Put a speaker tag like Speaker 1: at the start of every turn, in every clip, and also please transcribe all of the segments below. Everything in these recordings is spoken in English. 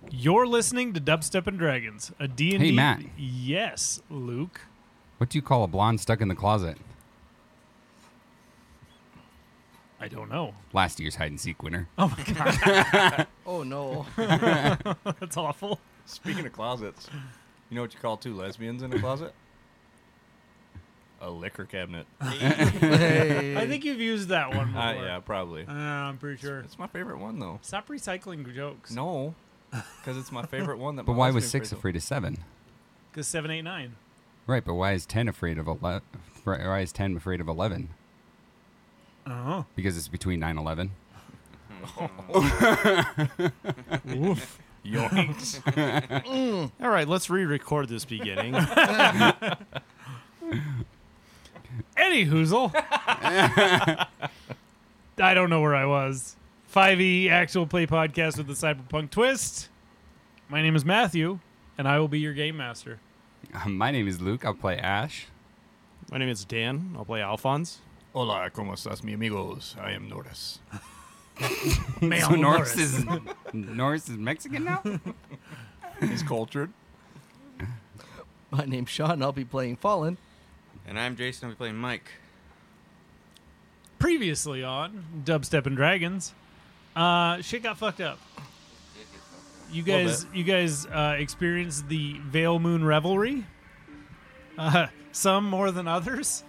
Speaker 1: You're listening to Dubstep and Dragons, a D&D...
Speaker 2: Hey, Matt.
Speaker 1: Yes, Luke.
Speaker 2: What do you call a blonde stuck in the closet?
Speaker 1: I don't know.
Speaker 2: Last year's hide and seek winner.
Speaker 1: Oh, my God.
Speaker 3: Oh, no.
Speaker 1: That's awful.
Speaker 4: Speaking of closets, you know what you call two lesbians in a closet? A liquor cabinet.
Speaker 3: Hey.
Speaker 1: I think you've used that one before.
Speaker 4: Yeah, probably.
Speaker 1: I'm pretty sure.
Speaker 4: It's my favorite one, though.
Speaker 1: Stop recycling jokes.
Speaker 4: No, because it's my favorite one. That.
Speaker 2: But
Speaker 4: my
Speaker 2: why was
Speaker 4: lesbian
Speaker 2: 6
Speaker 4: friends
Speaker 2: afraid of 7?
Speaker 1: Because 7, 8, 9.
Speaker 2: Right, but why is 10 afraid of 11? Why is 10 afraid of 11?
Speaker 1: Oh.
Speaker 2: Because it's between 9/11.
Speaker 1: Oof.
Speaker 4: Yoinks.
Speaker 5: All right, let's re-record this beginning.
Speaker 1: Any hoozle. I don't know where I was. 5e actual play podcast with the cyberpunk twist. My name is Matthew, and I will be your game master.
Speaker 2: My name is Luke. I'll play Ash.
Speaker 5: My name is Dan. I'll play Alphonse.
Speaker 4: Hola, ¿cómo estás, mi amigos? I am Norris.
Speaker 2: So Norris is Mexican now?
Speaker 4: He's cultured.
Speaker 3: My name's Sean. I'll be playing Fallen.
Speaker 6: And I'm Jason. I'll be playing Mike.
Speaker 1: Previously on Dubstep and Dragons, shit got fucked up. You guys experienced the Vale Moon Revelry. Some more than others.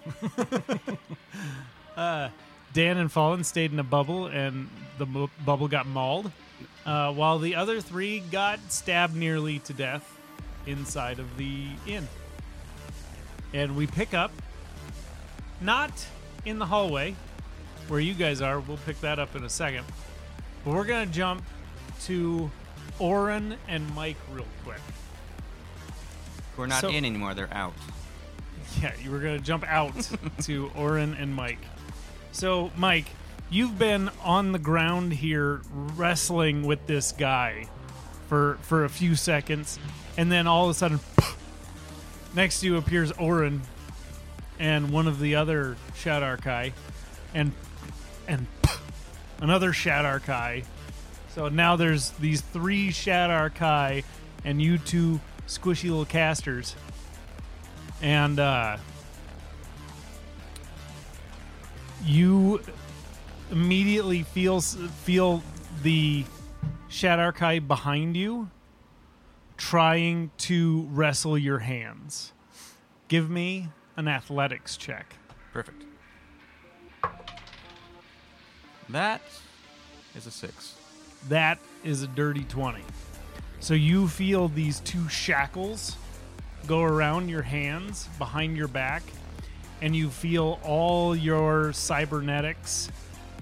Speaker 1: Dan and Fallen stayed in a bubble, and the bubble got mauled, while the other 3 got stabbed nearly to death inside of the inn. And we pick up, not in the hallway where you guys are. We'll pick that up in a second. But we're going to jump to Oren and Mike real quick.
Speaker 6: We're not
Speaker 1: So-
Speaker 6: in anymore. They're out.
Speaker 1: Yeah, you were going to jump out to Oren and Mike. So, Mike, you've been on the ground here wrestling with this guy for a few seconds, and then all of a sudden, next to you appears Oren and one of the other Shadarkai, and another Shadarkai. So now there's these 3 Shadarkai and you 2 squishy little casters. And you immediately feel the Shadarkai behind you trying to wrestle your hands. Give me an athletics check.
Speaker 6: Perfect. That is a 6.
Speaker 1: That is a dirty 20. So you feel these 2 shackles go around your hands behind your back, and you feel all your cybernetics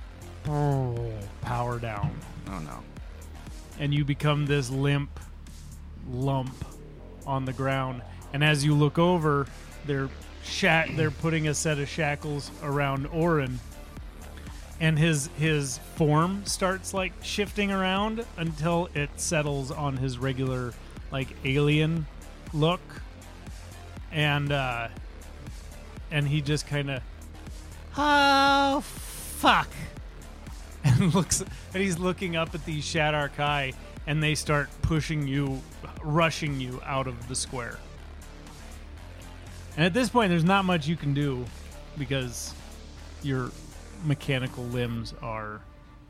Speaker 1: power down,
Speaker 6: Oh, no.
Speaker 1: and you become this limp lump on the ground. And as you look over, they're putting a set of shackles around Oren, and his form starts like shifting around until it settles on his regular like alien look, and he just kind of, oh fuck, and he's looking up at these Shadarkai, and they start rushing you out of the square. And at this point, there's not much you can do because your mechanical limbs are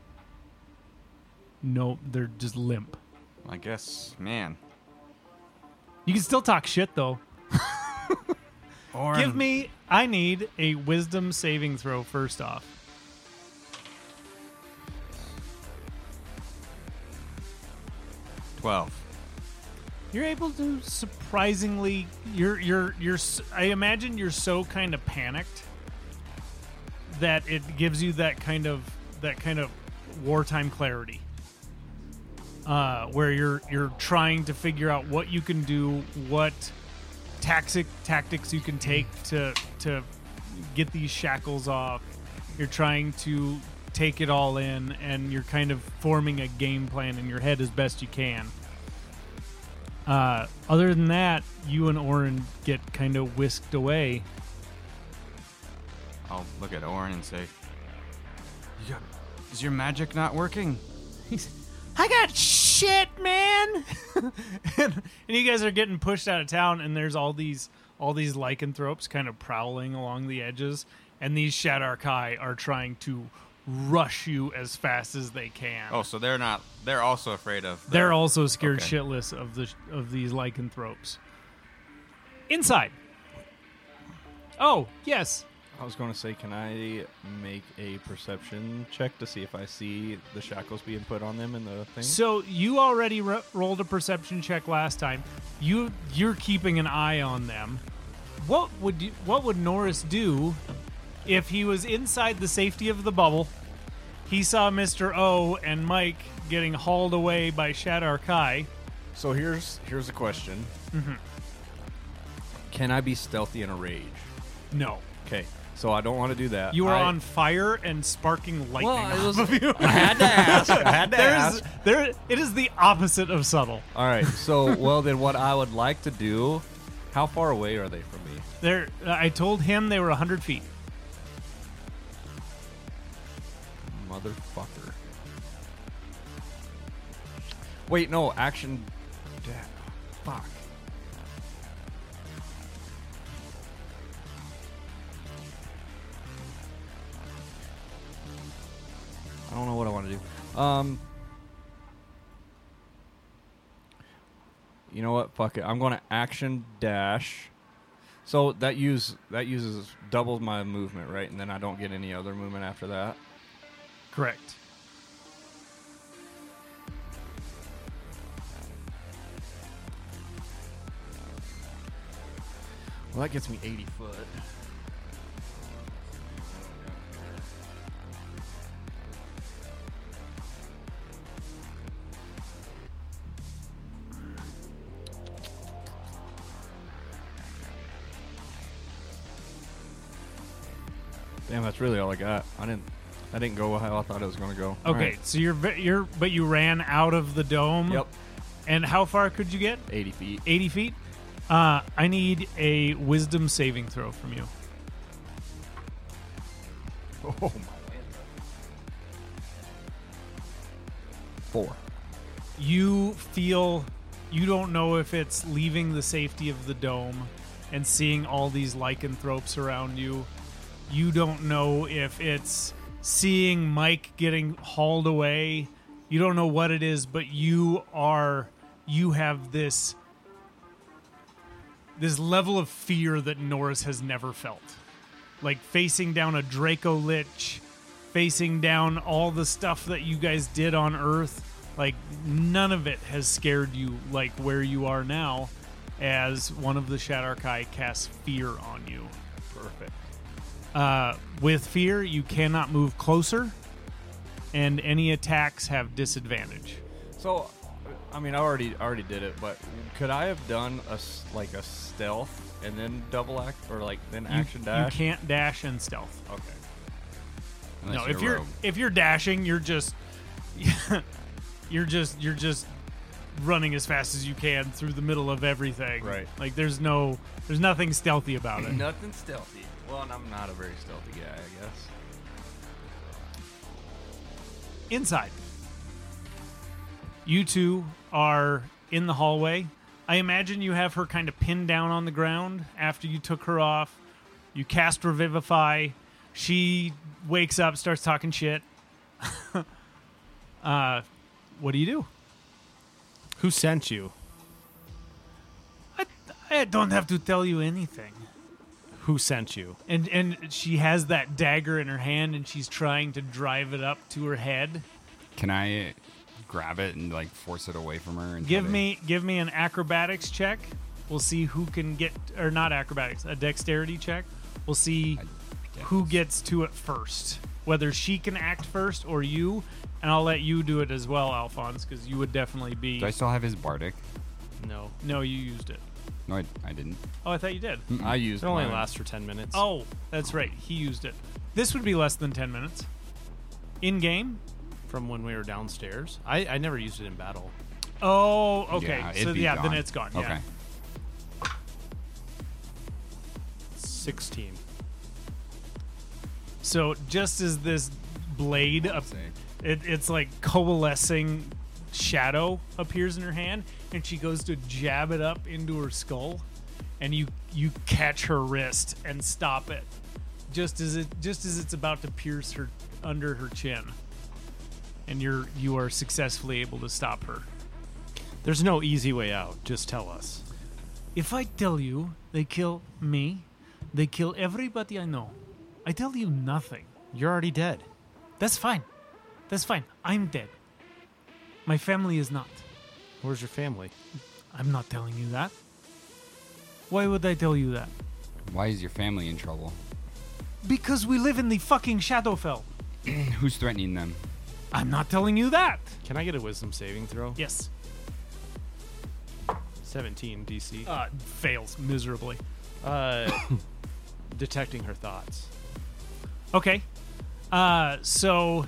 Speaker 1: they're just limp.
Speaker 6: I guess, man.
Speaker 1: You can still talk shit though.
Speaker 6: Oren.
Speaker 1: I need a wisdom saving throw first off.
Speaker 6: $12.
Speaker 1: You're able to surprisingly. I imagine you're so kind of panicked that it gives you that kind of wartime clarity, where you're trying to figure out what you can do, what tactics you can take to get these shackles off. You're trying to take it all in, and you're kind of forming a game plan in your head as best you can. Other than that, you and Oren get kind of whisked away.
Speaker 6: I'll look at Oren and say, Is your magic not working?
Speaker 1: I got shit, man. run! and you guys are getting pushed out of town, and there's all these lycanthropes kind of prowling along the edges, and these Shadar-kai are trying to rush you as fast as they can.
Speaker 6: Oh, so they're not. They're also afraid of.
Speaker 1: They're also scared
Speaker 6: Okay.
Speaker 1: shitless of these lycanthropes. Inside. Oh, yes.
Speaker 4: I was going to say, can I make a perception check to see if I see the shackles being put on them in the thing?
Speaker 1: So you already rolled a perception check last time. You're keeping an eye on them. What would Norris do if he was inside the safety of the bubble? He saw Mr. O and Mike getting hauled away by Shadar-kai.
Speaker 4: So here's the question. Can I be stealthy in a rage?
Speaker 1: No.
Speaker 4: Okay, so I don't want to do that.
Speaker 1: You are
Speaker 4: I-
Speaker 1: on fire and sparking lightning
Speaker 4: Well,
Speaker 1: off of you.
Speaker 4: I had to ask. I had to ask.
Speaker 1: It is the opposite of subtle.
Speaker 4: All right, so, well, then what I would like to do, how far away are they from me?
Speaker 1: I told him they were 100 feet.
Speaker 4: Motherfucker. Wait, no, action. Fuck. I don't know what I want to do. You know what? Fuck it. I'm going to action dash. So that uses doubles my movement, right? And then I don't get any other movement after that.
Speaker 1: Correct.
Speaker 4: Well, that gets me 80 foot. Damn, that's really all I got. I didn't go how I thought it was going to go. All
Speaker 1: Okay,
Speaker 4: right.
Speaker 1: so but you ran out of the dome.
Speaker 4: Yep.
Speaker 1: And how far could you get?
Speaker 4: 80 feet.
Speaker 1: 80 feet. I need a wisdom saving throw from you.
Speaker 4: Oh my. 4.
Speaker 1: You feel you don't know if it's leaving the safety of the dome and seeing all these lycanthropes around you. You don't know if it's seeing Mike getting hauled away. You don't know what it is, but you have this level of fear that Norris has never felt. Like facing down a Draco Lich, facing down all the stuff that you guys did on Earth. Like, none of it has scared you like where you are now as one of the Shadar-kai casts fear on you.
Speaker 4: Perfect.
Speaker 1: With fear, you cannot move closer, and any attacks have disadvantage.
Speaker 4: So, I mean, I already did it, but could I have done a stealth and then double act or like then action dash?
Speaker 1: You can't dash and stealth.
Speaker 4: Okay.
Speaker 2: Unless
Speaker 1: No,
Speaker 2: you're a rogue.
Speaker 1: if you're dashing, you're just you're just running as fast as you can through the middle of everything.
Speaker 4: Right.
Speaker 1: Like there's nothing stealthy about it.
Speaker 4: Nothing stealthy. Well, and I'm not a very stealthy guy, I guess.
Speaker 1: Inside. You two are in the hallway. I imagine you have her kind of pinned down on the ground after you took her off. You cast Revivify. She wakes up, starts talking shit. What do you do?
Speaker 5: Who sent you?
Speaker 1: I don't have to tell you anything.
Speaker 5: Who sent you?
Speaker 1: And she has that dagger in her hand, and she's trying to drive it up to her head.
Speaker 2: Can I grab it and like force it away from her? And
Speaker 1: Give
Speaker 2: try to-
Speaker 1: me an acrobatics check. We'll see who can get, or not acrobatics, a dexterity check. We'll see who gets to it first. Whether she can act first or you, and I'll let you do it as well, Alphonse, because you would definitely be.
Speaker 2: Do I still have his bardic?
Speaker 5: No.
Speaker 1: No, you used it.
Speaker 2: No, I didn't.
Speaker 1: Oh, I thought you did.
Speaker 4: I used
Speaker 5: It only
Speaker 4: mine.
Speaker 5: lasts for 10 minutes.
Speaker 1: Oh, that's right. He used it. This would be less than 10 minutes. In game?
Speaker 5: From when we were downstairs. I never used it in battle.
Speaker 1: Oh, okay.
Speaker 2: Yeah,
Speaker 1: So
Speaker 2: it'd be
Speaker 1: yeah, then
Speaker 2: gone.
Speaker 1: it's gone.
Speaker 2: Okay.
Speaker 1: Yeah.
Speaker 5: 16.
Speaker 1: So just as this blade,
Speaker 2: Let's see.
Speaker 1: it's like coalescing shadow appears in her hand, and she goes to jab it up into her skull, and you catch her wrist and stop it just as it's about to pierce her under her chin, and you are successfully able to stop her.
Speaker 5: There's no easy way out. Just tell us.
Speaker 1: If I tell you they kill me, they kill everybody I know. I tell you nothing.
Speaker 5: You're already dead.
Speaker 1: That's fine. That's fine. I'm dead. My family is not.
Speaker 5: Where's your family?
Speaker 1: I'm not telling you that. Why would I tell you that?
Speaker 2: Why is your family in trouble?
Speaker 1: Because we live in the fucking Shadowfell.
Speaker 2: Who's threatening them?
Speaker 1: I'm not telling you that.
Speaker 5: Can I get a wisdom saving throw?
Speaker 1: Yes.
Speaker 5: 17 DC.
Speaker 1: Fails miserably.
Speaker 5: Detecting her thoughts.
Speaker 1: Okay. So.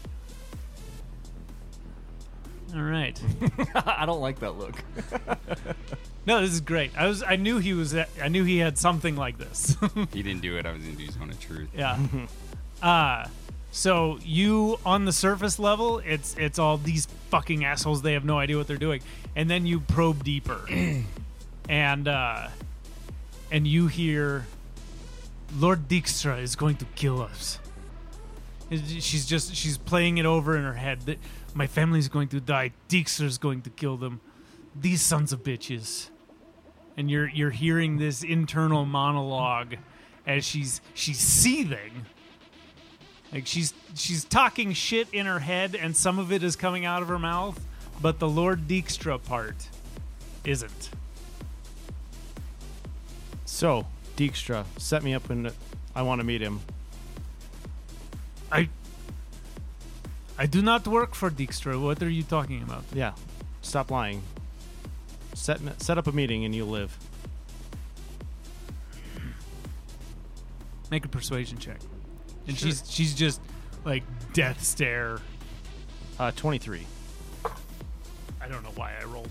Speaker 1: All right.
Speaker 4: I don't like that look.
Speaker 1: No, this is great. I knew he had something like this.
Speaker 2: He didn't do it. I was going to do Zone of Truth.
Speaker 1: Yeah. So you on the surface level, it's all these fucking assholes. They have no idea what they're doing, and then you probe deeper, and you hear, Lord Dijkstra is going to kill us. She's playing it over in her head that my family's going to die. Dijkstra's going to kill them. These sons of bitches. And you're hearing this internal monologue as she's seething. Like she's talking shit in her head, and some of it is coming out of her mouth, but the Lord Dijkstra part isn't.
Speaker 5: So, Dijkstra, set me up when I want to meet him.
Speaker 1: I do not work for Dijkstra. What are you talking about?
Speaker 5: Yeah, stop lying. Set up a meeting and you'll live.
Speaker 1: Make a persuasion check. And
Speaker 5: Sure.
Speaker 1: she's just like death stare.
Speaker 5: 23.
Speaker 1: I don't know why I rolled.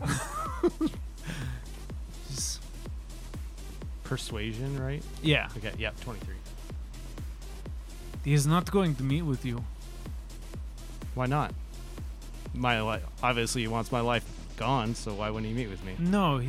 Speaker 1: Just-
Speaker 5: Persuasion, right?
Speaker 1: yeah.
Speaker 5: Okay, yeah, 23.
Speaker 1: He is not going to meet with you.
Speaker 5: Why not? My life. Obviously, he wants my life gone, so why wouldn't he meet with me?
Speaker 1: No,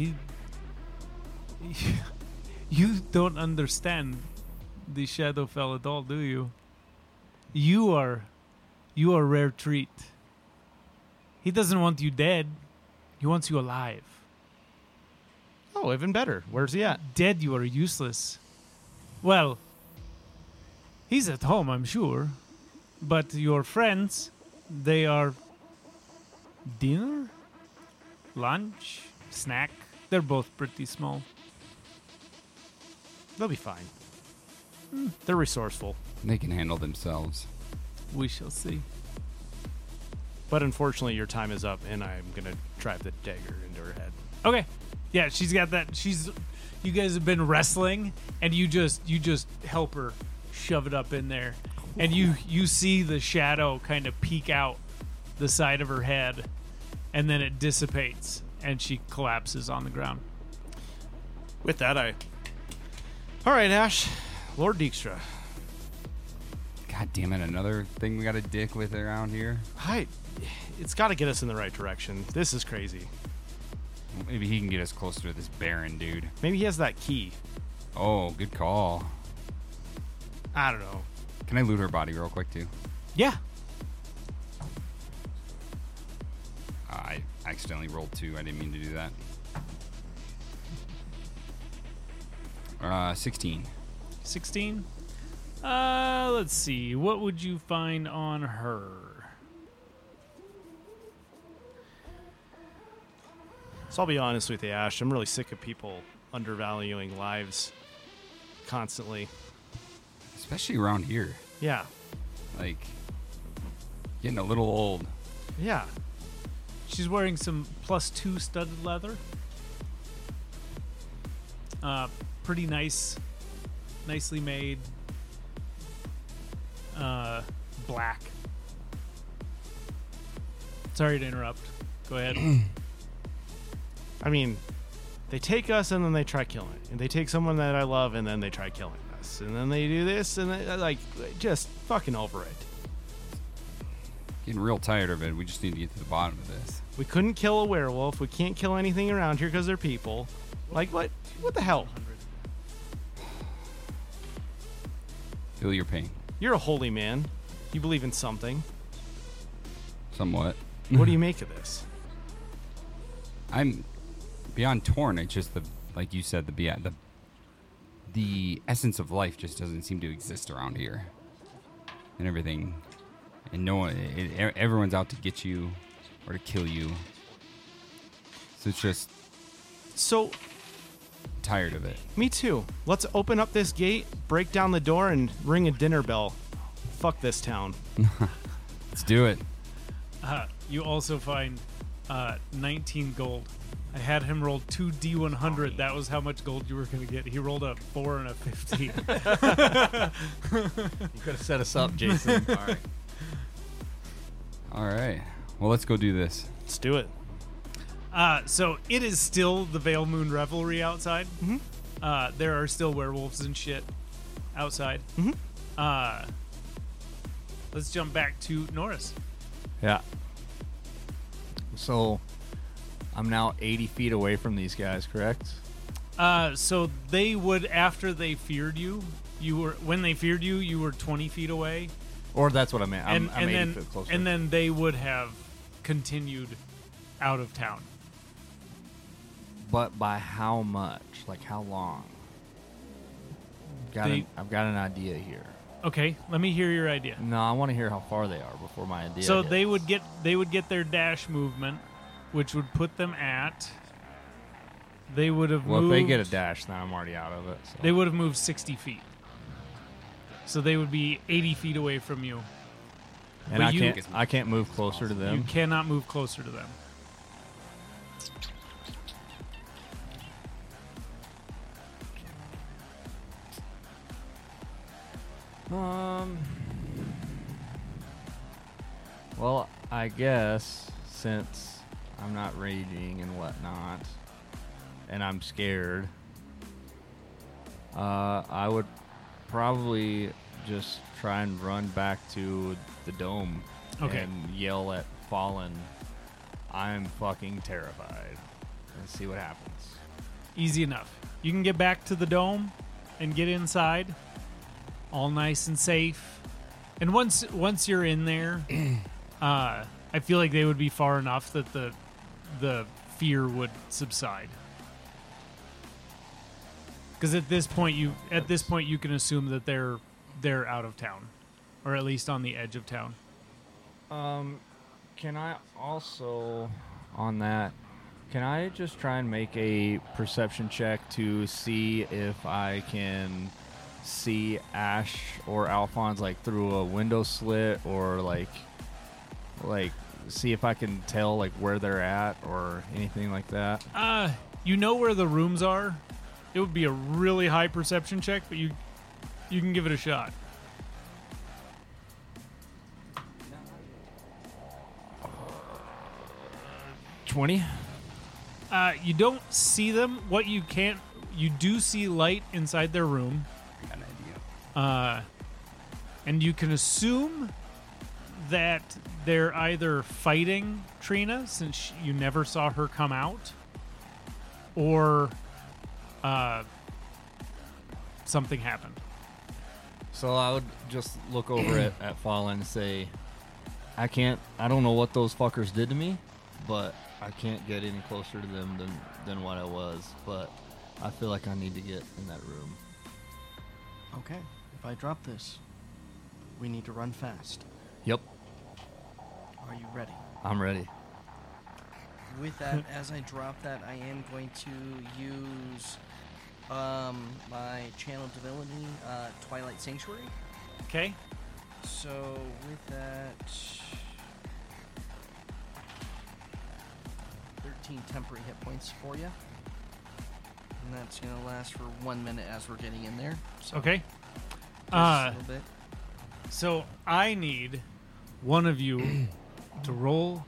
Speaker 1: you don't understand the Shadowfell at all, do you? You are a rare treat. He doesn't want you dead. He wants you alive.
Speaker 5: Oh, even better. Where's he at?
Speaker 1: Dead, you are useless. Well, he's at home, I'm sure. But your friends, they are dinner? Lunch? Snack? They're both pretty small.
Speaker 5: They'll be fine. They're resourceful.
Speaker 2: They can handle themselves.
Speaker 1: We shall see.
Speaker 5: But unfortunately, your time is up, and I'm going to drive the dagger into her head.
Speaker 1: Okay. Yeah, she's got that. You guys have been wrestling, and you just help her shove it up in there, and you see the shadow kind of peek out the side of her head, and then it dissipates, and she collapses on the ground.
Speaker 5: With that, all right, Ash. Lord Dijkstra.
Speaker 2: God damn it, another thing we got a dick with around here.
Speaker 5: It's got to get us in the right direction. This is crazy.
Speaker 2: Well, maybe he can get us closer to this Baron dude.
Speaker 5: Maybe he has that key.
Speaker 2: Oh, good call.
Speaker 5: I don't know.
Speaker 2: Can I loot her body real quick, too?
Speaker 1: Yeah.
Speaker 2: I accidentally rolled 2. I didn't mean to do that. 16.
Speaker 1: 16. Let's see. What would you find on her?
Speaker 5: So I'll be honest with you, Ash. I'm really sick of people undervaluing lives constantly.
Speaker 2: Especially around here.
Speaker 5: Yeah.
Speaker 2: Like, getting a little old.
Speaker 5: Yeah.
Speaker 1: She's wearing some +2 studded leather. Pretty nice. Nicely made. Black. Sorry to interrupt. Go ahead.
Speaker 5: I mean, they take us and then they try killing it. And they take someone that I love and then they try killing us. And then they do this and they, like, just fucking over it.
Speaker 2: Getting real tired of it. We just need to get to the bottom of this.
Speaker 5: We couldn't kill a werewolf. We can't kill anything around here because they're people. Like, what? What the hell?
Speaker 2: Feel your pain.
Speaker 5: You're a holy man. You believe in something.
Speaker 2: Somewhat.
Speaker 5: What do you make of this?
Speaker 2: I'm beyond torn. It's just like you said, the essence of life just doesn't seem to exist around here, and everything, and no one, everyone's out to get you or to kill you. So it's just
Speaker 5: So,
Speaker 2: tired of it.
Speaker 5: me too. Let's open up this gate, break down the door, and ring a dinner bell. Fuck this town.
Speaker 2: Let's do it.
Speaker 1: You also find 19 gold. I had him roll 2 D100. That was how much gold you were going to get. He rolled a 4 and a 15.
Speaker 3: You could have set us up, Jason. All right.
Speaker 2: All right. Well, let's go do this.
Speaker 5: Let's do it.
Speaker 1: So it is still the Vale Moon Revelry outside.
Speaker 5: Mhm.
Speaker 1: There are still werewolves and shit outside.
Speaker 5: Mhm.
Speaker 1: Let's jump back to Norris.
Speaker 4: Yeah. So I'm now 80 feet away from these guys, correct?
Speaker 1: So they would, after they feared you, when they feared you, you were 20 feet away.
Speaker 4: Or that's what I meant. I'm 80
Speaker 1: then,
Speaker 4: feet closer.
Speaker 1: and then they would have continued out of town.
Speaker 4: But by how much? Like how long? I've got an idea here.
Speaker 1: Okay, let me hear your idea.
Speaker 4: No, I want to hear how far they are before my idea.
Speaker 1: So
Speaker 4: hits.
Speaker 1: they would get their dash movement, which would put them at. They would have
Speaker 4: Well,
Speaker 1: moved.
Speaker 4: if they get a dash, then I'm already out of it. So.
Speaker 1: They would have moved 60 feet. So they would be 80 feet away from you.
Speaker 4: and
Speaker 1: but
Speaker 4: I can't move closer to
Speaker 1: You
Speaker 4: them.
Speaker 1: cannot move closer to them.
Speaker 4: Well, I guess since I'm not raging and whatnot, and I'm scared, I would probably just try and run back to the dome
Speaker 1: Okay.
Speaker 4: and yell at Fallen, I'm fucking terrified, and see what happens.
Speaker 1: Easy enough. You can get back to the dome and get inside, all nice and safe. And once you're in there, I feel like they would be far enough that the fear would subside. Because at this point you can assume that they're out of town, or at least on the edge of town.
Speaker 4: Can I also, on that, can I just try and make a perception check to see if I can see Ash or Alphonse like through a window slit, or like see if I can tell like where they're at or anything like that?
Speaker 1: You know where the rooms are. It would be a really high perception check, but you can give it a shot.
Speaker 4: 20.
Speaker 1: You don't see them. You do see light inside their room.
Speaker 2: I got an idea.
Speaker 1: And you can assume that they're either fighting Trina, since you never saw her come out, or something happened.
Speaker 4: So I would just look over at Fallen and say, I don't know what those fuckers did to me, but I can't get any closer to them than what I was. But I feel like I need to get in that room.
Speaker 3: Okay, if I drop this, we need to run fast.
Speaker 4: Yep,
Speaker 3: Are you ready?
Speaker 4: I'm ready.
Speaker 3: With that, as I drop that, I am going to use my channel divinity, Twilight Sanctuary.
Speaker 1: Okay.
Speaker 3: So with that, 13 temporary hit points for you, and that's gonna last for 1 minute as we're getting in there. So
Speaker 1: Okay.
Speaker 3: just a little bit.
Speaker 1: So I need one of you to roll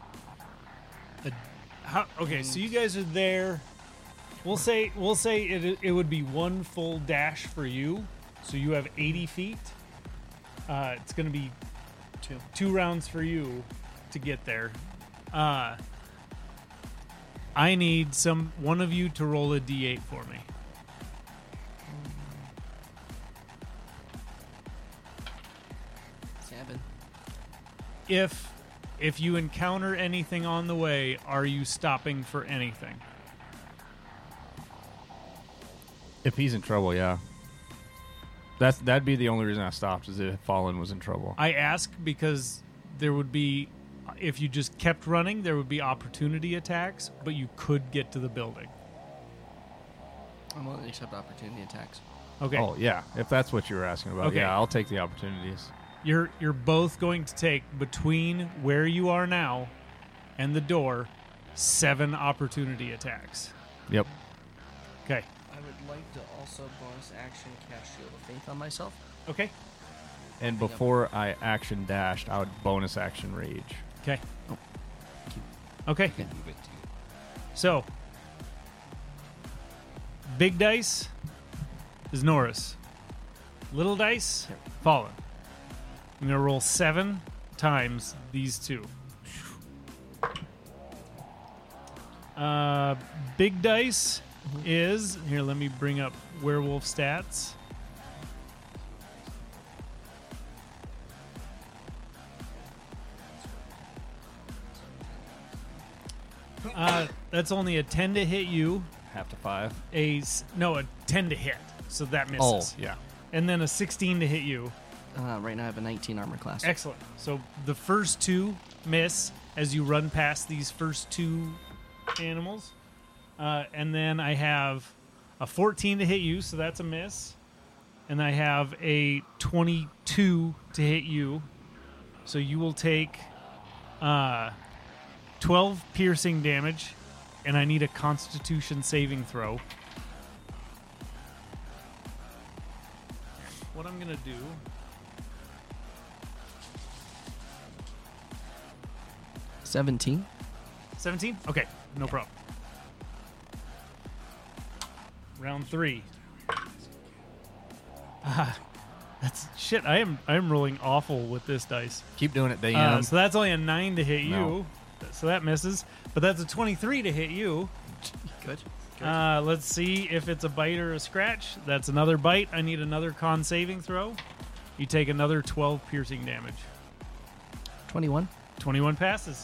Speaker 1: okay, so you guys are there. We'll say it would be one full dash for you. So you have 80 feet. It's going to be two rounds for you. to get there. I need one of you to roll a d8 for me.
Speaker 3: Seven.
Speaker 1: If you encounter anything on the way, are you stopping for anything?
Speaker 4: If he's in trouble, yeah. That'd be the only reason I stopped, is if Fallen was in trouble.
Speaker 1: I ask because there would be, if you just kept running, there would be opportunity attacks, but you could get to the building.
Speaker 3: I'm willing to accept opportunity attacks.
Speaker 1: Okay.
Speaker 4: Oh, yeah. If that's what you were asking about,
Speaker 1: Okay.
Speaker 4: yeah, I'll take the opportunities.
Speaker 1: You're both going to take, between where you are now and the door, 7 opportunity attacks.
Speaker 4: Yep.
Speaker 1: Okay.
Speaker 3: I would like to also bonus action cast Shield of Faith on myself.
Speaker 1: Okay.
Speaker 4: And before I action dashed, I would bonus action rage.
Speaker 1: Okay.
Speaker 2: Oh.
Speaker 1: Okay.
Speaker 2: Can move it too.
Speaker 1: So, big dice is Norris. Little dice, Fallen. I'm going to roll 7 times these two. Big dice is... Here, let me bring up werewolf stats. That's only a 10 to hit you.
Speaker 4: Half to 5.
Speaker 1: A 10 to hit, so that misses.
Speaker 4: Oh, yeah.
Speaker 1: And then a 16 to hit you.
Speaker 3: Right now I have a 19 armor class.
Speaker 1: Excellent. So the first 2 miss as you run past these first 2 animals. And then I have a 14 to hit you, so that's a miss. And I have a 22 to hit you. So you will take 12 piercing damage, and I need a Constitution saving throw. What I'm going to do...
Speaker 3: 17.
Speaker 1: 17? Okay, no problem. Round 3. That's shit. I am rolling awful with this dice.
Speaker 4: Keep doing it, Dan.
Speaker 1: So that's only a 9 to hit you.
Speaker 4: No.
Speaker 1: So that misses. But that's a 23 to hit you.
Speaker 3: Good.
Speaker 1: Let's see if it's a bite or a scratch. That's another bite. I need another con saving throw. You take another 12 piercing damage.
Speaker 3: 21.
Speaker 1: 21 passes.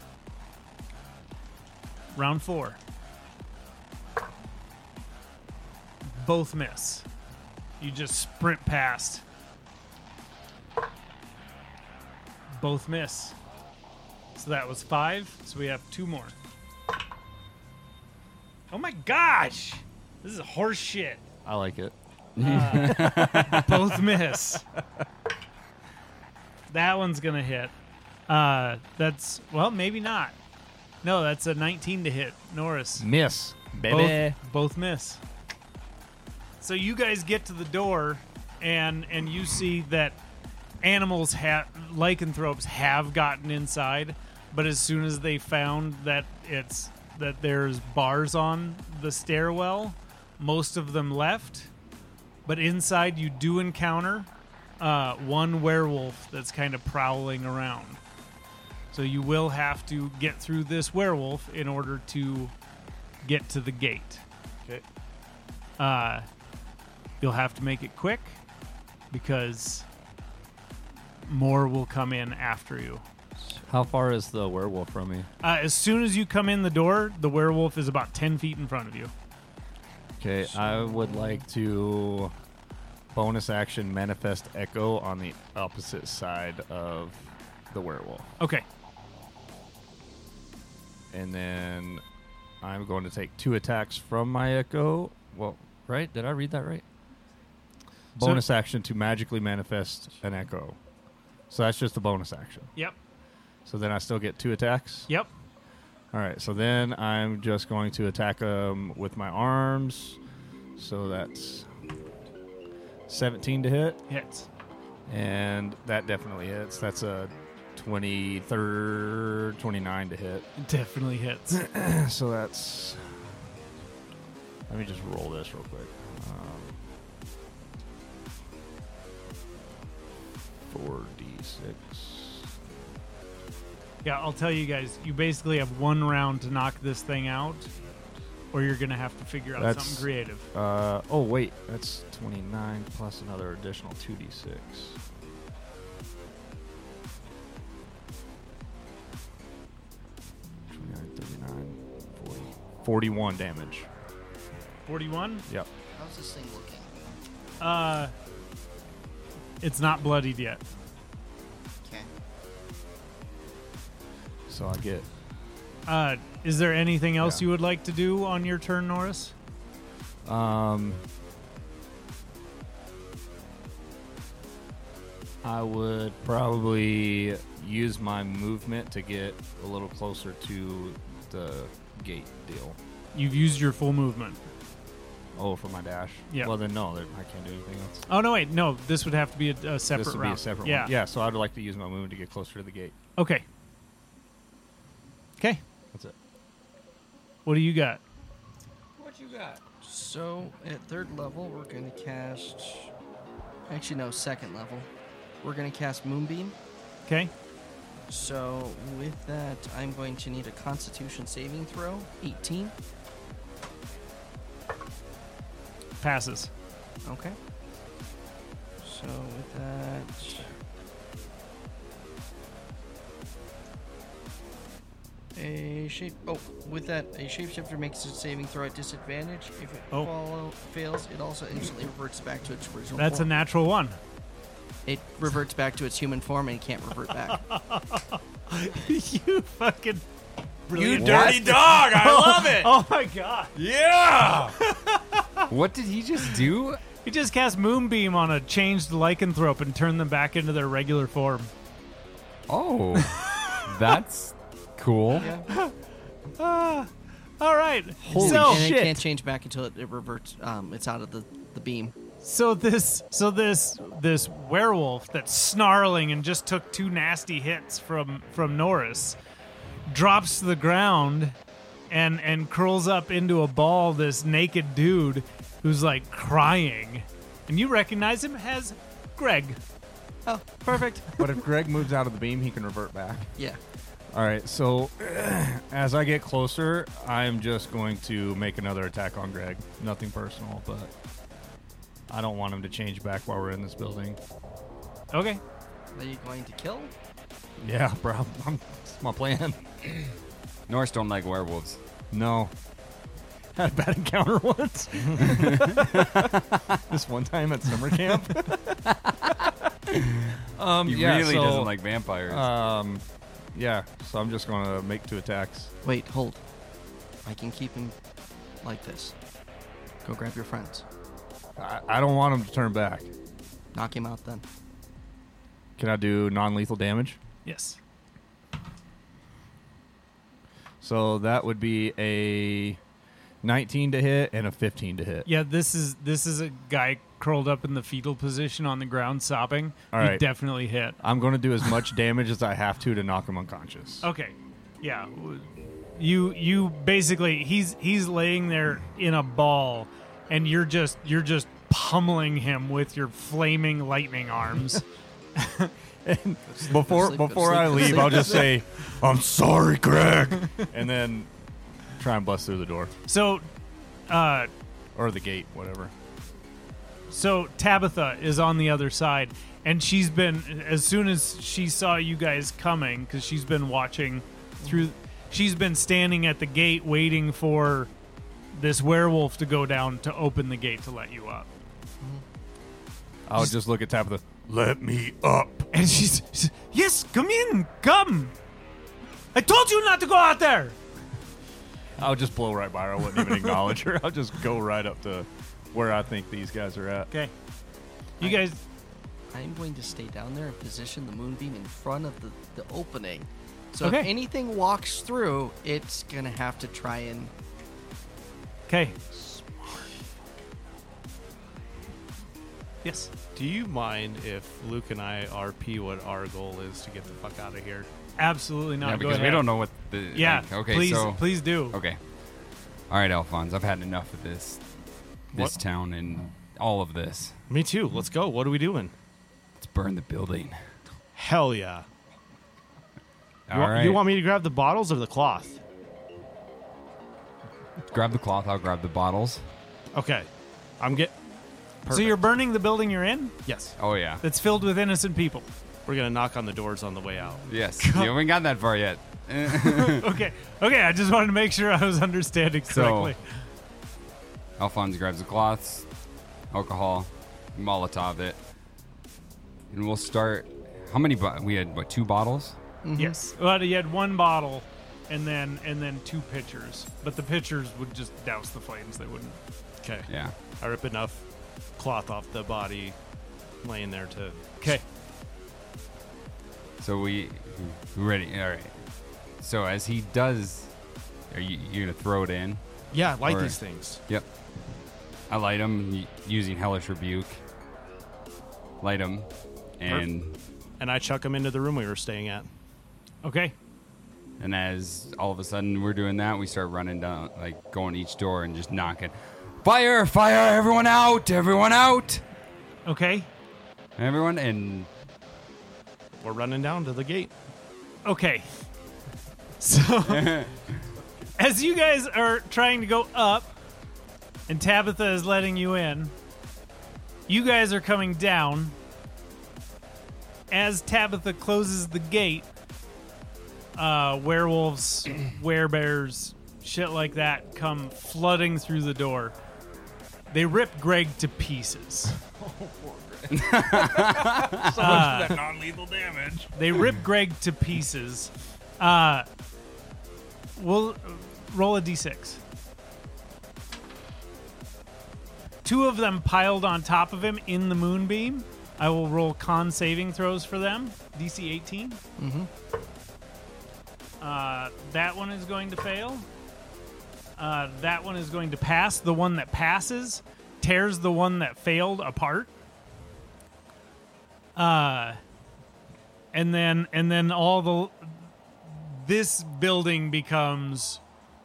Speaker 1: Round 4. Both miss. You just sprint past. Both miss. So that was 5. So we have 2 more. Oh my gosh! This is horse shit.
Speaker 4: I like it.
Speaker 1: Both miss. That one's gonna hit. That's, well, maybe not. No, that's a 19 to hit. Norris.
Speaker 4: Miss, baby.
Speaker 1: Both miss. So you guys get to the door, and you see that animals lycanthropes have gotten inside, but as soon as they found that there's bars on the stairwell, most of them left. But inside you do encounter one werewolf that's kind of prowling around. So you will have to get through this werewolf in order to get to the gate.
Speaker 5: Okay.
Speaker 1: You'll have to make it quick because more will come in after you.
Speaker 4: How far is the werewolf from me?
Speaker 1: As soon as you come in the door, the werewolf is about 10 feet in front of you.
Speaker 4: Okay, I would like to bonus action manifest echo on the opposite side of the werewolf.
Speaker 1: Okay.
Speaker 4: And then I'm going to take 2 attacks from my echo. Well, right? Did I read that right? Bonus action to magically manifest an echo. So that's just a bonus action.
Speaker 1: Yep.
Speaker 4: So then I still get 2 attacks?
Speaker 1: Yep.
Speaker 4: All right, so then I'm just going to attack them with my arms. So that's 17 to hit.
Speaker 1: Hits.
Speaker 4: And that definitely hits. That's a 29 to hit.
Speaker 1: It definitely hits.
Speaker 4: So that's... Let me just roll this real quick. 4d6.
Speaker 1: Yeah, I'll tell you guys. You basically have 1 round to knock this thing out, or you're gonna have to figure out
Speaker 4: That's-
Speaker 1: something creative.
Speaker 4: Oh wait, that's 29 plus another additional 2d6. 39, 40. 41 damage.
Speaker 1: 41.
Speaker 4: Yep.
Speaker 3: How's this thing looking?
Speaker 1: It's not bloodied yet.
Speaker 3: Okay.
Speaker 4: So I get
Speaker 1: Is there anything else
Speaker 4: Yeah.
Speaker 1: you would like to do on your turn, Norris?
Speaker 4: I would probably use my movement to get a little closer to the gate deal.
Speaker 1: You've used your full movement.
Speaker 4: Oh, for my dash?
Speaker 1: Yeah.
Speaker 4: Well, then no, I can't do anything else.
Speaker 1: Oh no, wait, no. This would have to be a separate
Speaker 4: This would
Speaker 1: round.
Speaker 4: be a separate
Speaker 1: yeah.
Speaker 4: one. Yeah, so I'd like to use my movement to get closer to the gate.
Speaker 1: Okay. Okay.
Speaker 4: That's it.
Speaker 1: What do you got?
Speaker 2: What you got?
Speaker 3: So at 3rd level, we're going to cast. Actually, no, 2nd level. We're going to cast Moonbeam.
Speaker 1: Okay.
Speaker 3: So with that, I'm going to need a Constitution saving throw. 18.
Speaker 1: Passes.
Speaker 3: Okay. So with that. With that, a shapeshifter makes a saving throw at disadvantage. If it fails, it also instantly reverts back to its original
Speaker 1: That's a
Speaker 3: form.
Speaker 1: natural 1.
Speaker 3: It reverts back to its human form and can't revert back.
Speaker 1: You fucking.
Speaker 6: You dirty dog! I love it.
Speaker 1: Oh my god.
Speaker 6: Yeah.
Speaker 2: What did he just do?
Speaker 1: He just cast Moonbeam on a changed lycanthrope and turned them back into their regular form.
Speaker 2: Oh, that's cool.
Speaker 3: Yeah.
Speaker 1: All right.
Speaker 4: Holy
Speaker 1: so,
Speaker 3: And it can't change back until it reverts. It's out of the beam.
Speaker 1: So this werewolf that's snarling and just took 2 nasty hits from Norris drops to the ground and curls up into a ball. This naked dude who's like crying, and you recognize him as Greg.
Speaker 3: Oh, perfect.
Speaker 4: But if Greg moves out of the beam, he can revert back.
Speaker 3: Yeah.
Speaker 4: All right, so as I get closer, I'm just going to make another attack on Greg. Nothing personal, but I don't want him to change back while we're in this building.
Speaker 1: Okay.
Speaker 3: Are you going to kill?
Speaker 4: Yeah, bro. That's my plan.
Speaker 2: Norris don't like werewolves.
Speaker 4: No. Had a bad encounter once. This one time at summer camp.
Speaker 2: He
Speaker 4: yeah,
Speaker 2: really
Speaker 4: so,
Speaker 2: doesn't like vampires.
Speaker 4: Yeah, so I'm just going to make 2 attacks.
Speaker 3: Wait, hold. I can keep him like this. Go grab your friends.
Speaker 4: I don't want him to turn back.
Speaker 3: Knock him out then.
Speaker 4: Can I do non-lethal damage?
Speaker 1: Yes.
Speaker 4: So that would be a 19 to hit and a 15 to hit.
Speaker 1: Yeah, this is a guy curled up in the fetal position on the ground sobbing.
Speaker 4: All
Speaker 1: You
Speaker 4: right.
Speaker 1: definitely hit.
Speaker 4: I'm going to do as much damage as I have to knock him unconscious.
Speaker 1: Okay. Yeah. You basically he's laying there in a ball and you're just pummeling him with your flaming lightning arms.
Speaker 4: Before I leave, I'll just say, "I'm sorry, Greg," and then try and bust through the door
Speaker 1: So
Speaker 4: or the gate, whatever.
Speaker 1: So Tabitha is on the other side, and she's been, as soon as she saw you guys coming, because she's been watching through, she's been standing at the gate waiting for this werewolf to go down to open the gate to let you up.
Speaker 4: I'll just look at Tabitha. Let me up.
Speaker 1: And she's yes, come in, come. I told you not to go out there.
Speaker 4: I'll just blow right by her. I wouldn't even acknowledge her. I'll just go right up to where I think these guys are at.
Speaker 1: Okay. You guys,
Speaker 3: I'm going to stay down there and position the moonbeam in front of the opening. So
Speaker 1: Okay.
Speaker 3: if anything walks through, it's going to have to try and...
Speaker 1: okay. Yes.
Speaker 5: Do you mind if Luke and I RP what our goal is to get the fuck out of here?
Speaker 1: Absolutely not.
Speaker 2: yeah,
Speaker 1: Go
Speaker 2: because we
Speaker 1: ahead.
Speaker 2: don't know what the.
Speaker 1: Yeah.
Speaker 2: like, okay.
Speaker 1: Please,
Speaker 2: so
Speaker 1: please do.
Speaker 2: okay. All right, Alphonse. I've had enough of this
Speaker 5: What?
Speaker 2: town and all of this.
Speaker 5: Me too. Let's go. What are we doing?
Speaker 2: Let's burn the building.
Speaker 5: Hell yeah.
Speaker 2: All right.
Speaker 5: You want me to grab the bottles or the cloth?
Speaker 2: Grab the cloth. I'll grab the bottles.
Speaker 5: Okay. I'm get.
Speaker 1: So you're burning the building you're in
Speaker 5: Yes.
Speaker 2: Oh, yeah.
Speaker 1: that's filled with innocent people.
Speaker 5: We're gonna knock on the doors on the way out.
Speaker 2: Yes. You haven't got that far yet.
Speaker 1: Okay. I just wanted to make sure I was understanding correctly.
Speaker 2: Alphonse grabs the cloths, alcohol, Molotov it. And we'll start. How many? We had, what, 2 bottles?
Speaker 1: Yes. Well, you had 1 bottle, and then 2 pitchers. But the pitchers would just douse the flames. They wouldn't.
Speaker 5: Okay.
Speaker 2: Yeah.
Speaker 5: I rip enough cloth off the body laying there to.
Speaker 1: Okay.
Speaker 2: So we're ready. All right. So as he does, are you going to throw it in?
Speaker 5: Yeah, light
Speaker 2: Or-
Speaker 5: these things.
Speaker 2: Yep. I light them using Hellish Rebuke. Light them. And
Speaker 5: And I chuck them into the room we were staying at.
Speaker 1: Okay.
Speaker 2: and as all of a sudden we're doing that, we start running down, like going each door and just knocking. Fire! Fire! Everyone out! Everyone out!
Speaker 1: Okay.
Speaker 2: Everyone, and
Speaker 5: We're running down to the gate.
Speaker 1: Okay. So, as you guys are trying to go up, and Tabitha is letting you in, you guys are coming down. As Tabitha closes the gate, werewolves, werebears, shit like that come flooding through the door. They rip Greg to pieces.
Speaker 6: That non-lethal damage.
Speaker 1: They rip Greg to pieces. We'll roll a d6. 2 of them piled on top of him in the moonbeam. I will roll con saving throws for them. DC 18. Mm-hmm. That one is going to fail. That one is going to pass. The one that passes tears the one that failed apart. And then this building becomes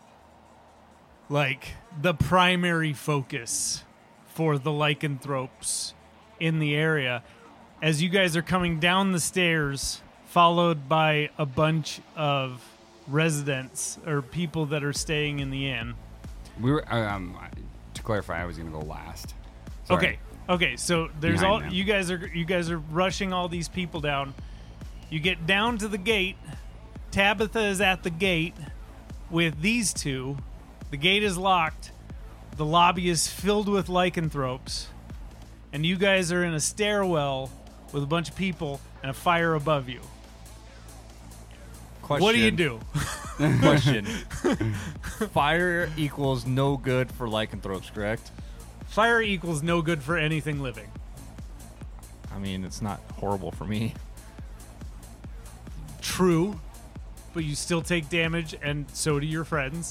Speaker 1: like the primary focus for the lycanthropes in the area as you guys are coming down the stairs, followed by a bunch of residents or people that are staying in the inn.
Speaker 2: we were. To clarify, I was going to go last. Sorry.
Speaker 1: Okay, so there's
Speaker 2: Behind
Speaker 1: all
Speaker 2: them.
Speaker 1: you guys are rushing all these people down. You get down to the gate. Tabitha is at the gate with these 2. The gate is locked. The lobby is filled with lycanthropes. And you guys are in a stairwell with a bunch of people and a fire above you.
Speaker 4: Question.
Speaker 1: What do you do?
Speaker 4: Question. Fire equals no good for lycanthropes, correct?
Speaker 1: Fire equals no good for anything living.
Speaker 4: I mean, it's not horrible for me.
Speaker 1: True, but you still take damage, and so do your friends.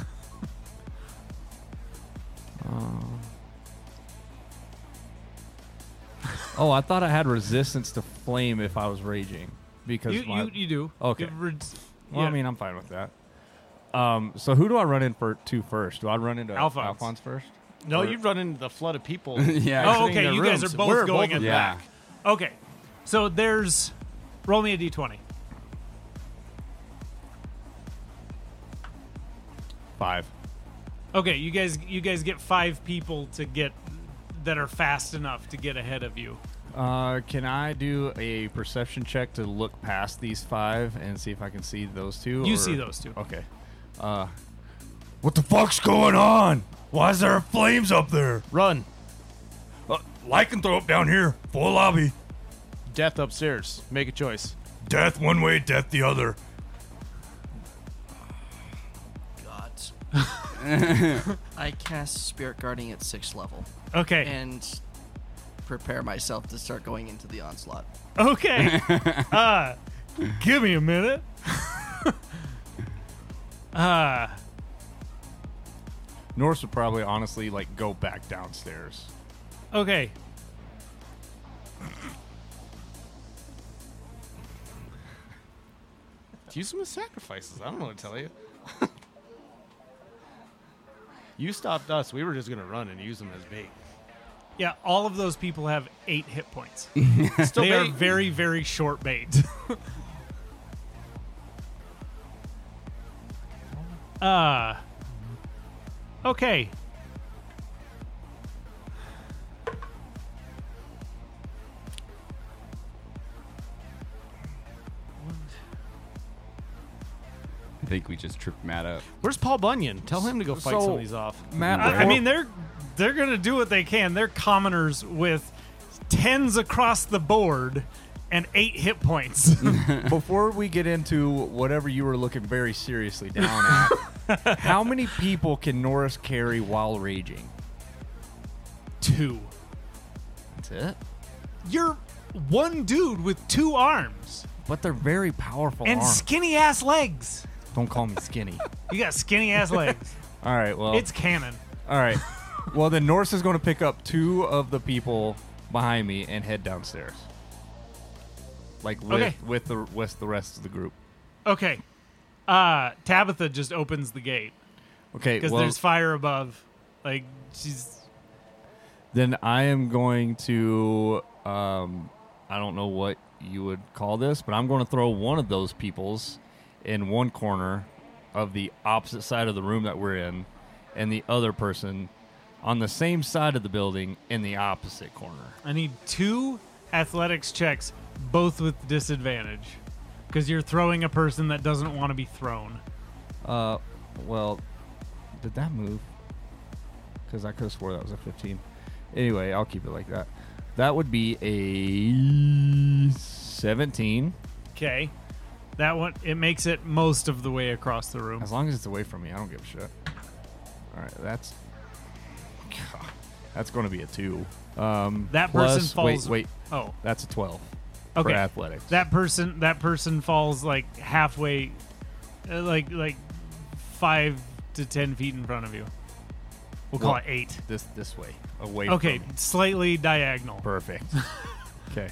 Speaker 4: Oh, I thought I had resistance to flame if I was raging. Because
Speaker 1: You do.
Speaker 4: Okay.
Speaker 1: You re-
Speaker 4: Well,
Speaker 1: yeah.
Speaker 4: I mean, I'm fine with that. So who do I run to first? Do I run into
Speaker 1: Alphonse.
Speaker 4: first?
Speaker 5: No, you run into the flood of people.
Speaker 2: Yeah.
Speaker 1: Oh,
Speaker 5: exiting
Speaker 1: okay.
Speaker 5: the
Speaker 1: You guys
Speaker 5: rooms.
Speaker 1: are both
Speaker 5: We're
Speaker 1: going
Speaker 5: both
Speaker 1: in the
Speaker 2: Yeah.
Speaker 1: back. Okay. So there's. Roll me a d20.
Speaker 4: 5.
Speaker 1: Okay, you guys get 5 people to get that are fast enough to get ahead of you.
Speaker 4: Can I do a perception check to look past these 5 and see if I can see those 2?
Speaker 1: You see those 2.
Speaker 4: Okay.
Speaker 6: What the fuck's going on? Why is there flames up there?
Speaker 5: Run.
Speaker 6: Lycanthrope down here. Full lobby.
Speaker 5: Death upstairs. Make a choice.
Speaker 6: Death one way, death the other.
Speaker 3: Gods. I cast Spirit Guarding at 6th level
Speaker 1: Okay.
Speaker 3: and prepare myself to start going into the onslaught.
Speaker 1: Okay. Give me a minute.
Speaker 4: Norse would probably honestly like go back downstairs.
Speaker 1: Okay.
Speaker 5: Use them as sacrifices. I don't know what to tell you. You stopped us. We were just gonna run and use them as bait.
Speaker 1: Yeah, all of those people have 8 hit points.
Speaker 5: Still
Speaker 1: They are
Speaker 5: bait.
Speaker 1: very, very short bait. Okay.
Speaker 2: I think we just tripped Matt up.
Speaker 5: Where's Paul Bunyan? Tell him to go fight
Speaker 4: So-
Speaker 5: some of these off.
Speaker 4: Matt,
Speaker 1: I mean, they're gonna do what they can. They're commoners with 10s across the board and 8 hit points.
Speaker 4: before we get into whatever you were looking very seriously down at, how many people can Norris carry while raging?
Speaker 1: 2.
Speaker 4: That's it.
Speaker 1: You're one dude with 2 arms
Speaker 4: But they're very powerful
Speaker 1: and
Speaker 4: arms.
Speaker 1: skinny ass legs.
Speaker 4: Don't call me skinny.
Speaker 1: You got skinny ass legs.
Speaker 4: All right, well.
Speaker 1: It's canon.
Speaker 4: all right. Well, then Norris is going to pick up 2 of the people behind me and head downstairs. Like
Speaker 1: Okay.
Speaker 4: with the rest of the group.
Speaker 1: Okay. Tabitha just opens the gate
Speaker 4: Okay,
Speaker 1: because
Speaker 4: well,
Speaker 1: there's fire above. Like she's
Speaker 4: then I am going to I don't know what you would call this, but I'm going to throw one of those peoples in one corner of the opposite side of the room that we're in, and the other person on the same side of the building in the opposite corner.
Speaker 1: I need 2 athletics checks, both with disadvantage, because you're throwing a person that doesn't want to be thrown.
Speaker 4: Well, did that move? Because I could have swore that was a 15. Anyway, I'll keep it like that. That would be a 17.
Speaker 1: Okay. That one, it makes it most of the way across the room.
Speaker 4: As long as it's away from me, I don't give a shit. All right, that's going to be a 2.
Speaker 1: That
Speaker 4: plus-
Speaker 1: person falls.
Speaker 4: Wait,
Speaker 1: Oh,
Speaker 4: that's a 12 for
Speaker 1: okay.
Speaker 4: athletics.
Speaker 1: That person falls like halfway, like 5 to 10 feet in front of you. We'll call
Speaker 4: Well,
Speaker 1: it 8.
Speaker 4: this way, away.
Speaker 1: Okay,
Speaker 4: from me.
Speaker 1: slightly diagonal.
Speaker 4: Perfect. Okay.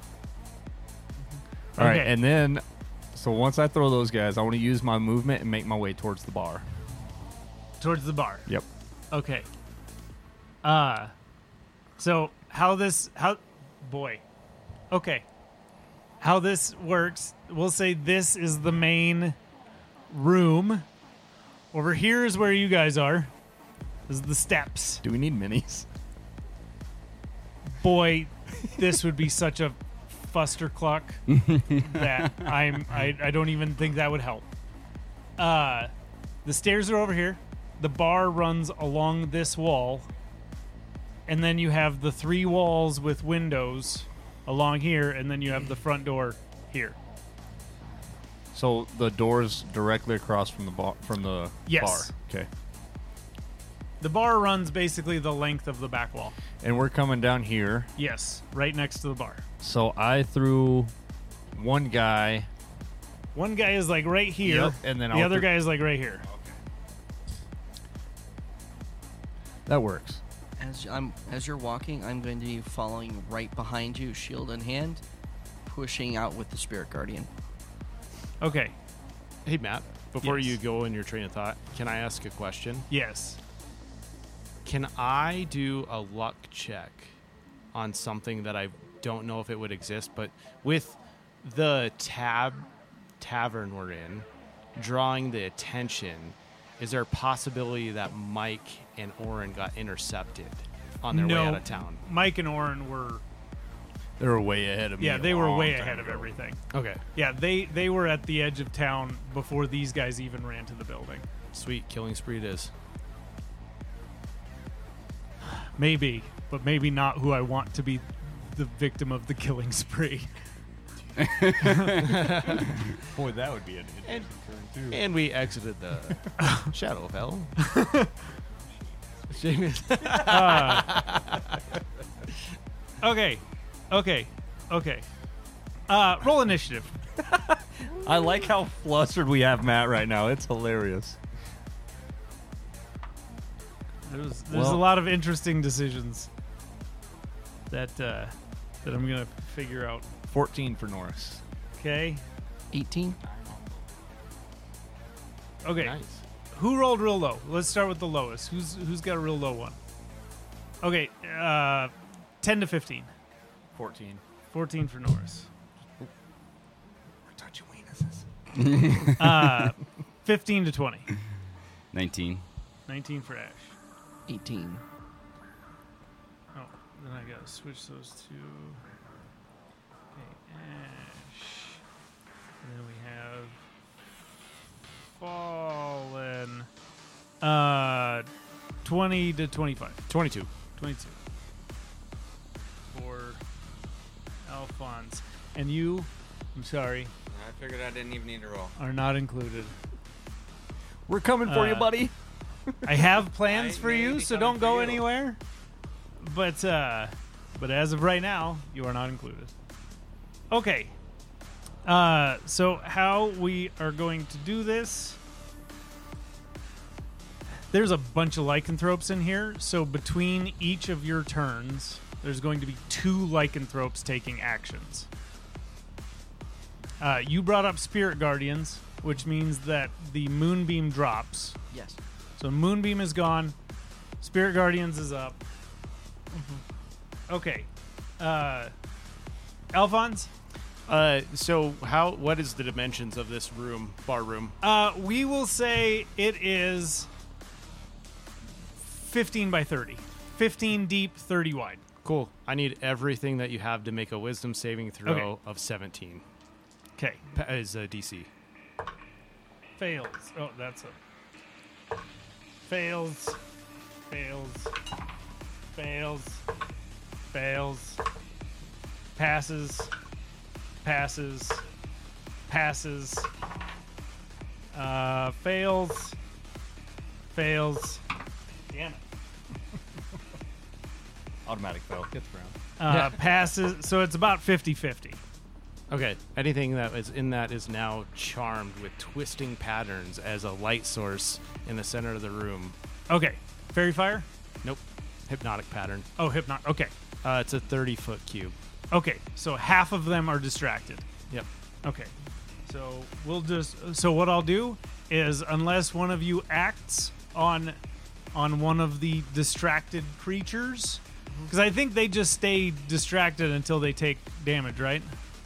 Speaker 4: All right,
Speaker 1: Okay.
Speaker 4: and then, so once I throw those guys, I want to use my movement and make my way towards the bar.
Speaker 1: Towards the bar.
Speaker 4: Yep.
Speaker 1: Okay. So how this works, we'll say this is the main room. Over here is where you guys are. This is the steps.
Speaker 4: Do we need minis?
Speaker 1: Boy, this would be such a fustercluck that I don't even think that would help. The stairs are over here. The bar runs along this wall. And then you have the 3 walls with windows along here, and then you have the front door here.
Speaker 4: So the door's directly across from the bar.
Speaker 1: Yes.
Speaker 4: Bar. Okay.
Speaker 1: The bar runs basically the length of the back wall.
Speaker 4: And we're coming down here.
Speaker 1: Yes, right next to the bar.
Speaker 4: So I threw one guy.
Speaker 1: One guy is like right here,
Speaker 4: Yep, and then
Speaker 1: the
Speaker 4: I'll
Speaker 1: other
Speaker 4: throw-
Speaker 1: guy is like right here.
Speaker 4: That works.
Speaker 3: As you're walking, I'm going to be following right behind you, shield in hand, pushing out with the Spirit Guardian.
Speaker 1: Okay.
Speaker 5: Hey, Matt, before
Speaker 1: Yes.
Speaker 5: you go in your train of thought, can I ask a question?
Speaker 1: Yes.
Speaker 5: Can I do a luck check on something that I don't know if it would exist, but with the tavern we're in, drawing the attention, is there a possibility that Mike and Oren got intercepted on their way out of town?
Speaker 1: Mike and Oren were.
Speaker 4: They were way ahead of me.
Speaker 1: Yeah,
Speaker 4: a
Speaker 1: they were
Speaker 4: long
Speaker 1: way
Speaker 4: time
Speaker 1: ahead of
Speaker 4: ago.
Speaker 1: everything.
Speaker 5: Okay,
Speaker 1: Yeah, they were at the edge of town before these guys even ran to the building.
Speaker 5: sweet. Killing spree it is.
Speaker 1: Maybe, but maybe not who I want to be the victim of the killing spree.
Speaker 4: Boy, that would be an interesting turn, too.
Speaker 5: And we exited the Shadow of Hell. Seamus.
Speaker 1: Okay. Roll initiative.
Speaker 4: I like how flustered we have Matt right now. It's hilarious.
Speaker 1: There's
Speaker 4: Well-
Speaker 1: a lot of interesting decisions that I'm gonna figure out.
Speaker 4: 14 for Norris.
Speaker 1: Okay.
Speaker 3: 18?
Speaker 1: Okay.
Speaker 5: Nice.
Speaker 1: Who rolled real low? Let's start with the lowest. Who's got a real low one? Okay. 10 to 15.
Speaker 4: 14.
Speaker 1: 14 for Norris.
Speaker 4: Touchy weenuses.
Speaker 1: 15 to 20.
Speaker 2: 19.
Speaker 1: 19 for Ash.
Speaker 3: 18.
Speaker 1: Oh, then I gotta switch those two. Okay, Ash. And then we have Fallen. 20 to 25.
Speaker 5: 22.
Speaker 1: 22. For Alphonse. And you, I'm sorry,
Speaker 2: I figured I didn't even need to roll.
Speaker 1: are not included.
Speaker 4: We're coming for you, buddy.
Speaker 1: I have plans
Speaker 2: I
Speaker 1: for
Speaker 2: may
Speaker 1: you,
Speaker 2: be
Speaker 1: so
Speaker 2: coming
Speaker 1: don't
Speaker 2: for
Speaker 1: go
Speaker 2: you.
Speaker 1: anywhere. But as of right now, you are not included. Okay. So how we are going to do this? There's a bunch of lycanthropes in here, so between each of your turns, there's going to be 2 lycanthropes taking actions. You brought up Spirit Guardians, which means that the Moonbeam drops.
Speaker 3: Yes.
Speaker 1: So Moonbeam is gone. Spirit Guardians is up. Okay. Alphonse,
Speaker 5: So what is the dimensions of this room, bar room?
Speaker 1: we will say it is 15 by 30. 15 deep, 30 wide.
Speaker 5: Cool. I need everything that you have to make a wisdom saving throw
Speaker 1: Okay.
Speaker 5: of 17.
Speaker 1: Okay.
Speaker 5: As a DC.
Speaker 1: Fails. Oh, that's a... Fails. Fails. Fails. Fails. Passes. Passes. Passes. Fails. Fails. Damn it.
Speaker 4: Automatic fail. Gets around.
Speaker 1: Passes. So it's about 50-50.
Speaker 5: Okay. Anything that is in that is now charmed with twisting patterns as a light source in the center of the room.
Speaker 1: Okay. Fairy Fire?
Speaker 5: Nope. Hypnotic pattern.
Speaker 1: Oh, Hypnot. Okay.
Speaker 5: It's a 30-foot cube.
Speaker 1: Okay. So half of them are distracted.
Speaker 5: Yep.
Speaker 1: Okay. So we'll just... So what I'll do is, unless one of you acts on one of the distracted creatures... Because I think they just stay distracted until they take damage, right?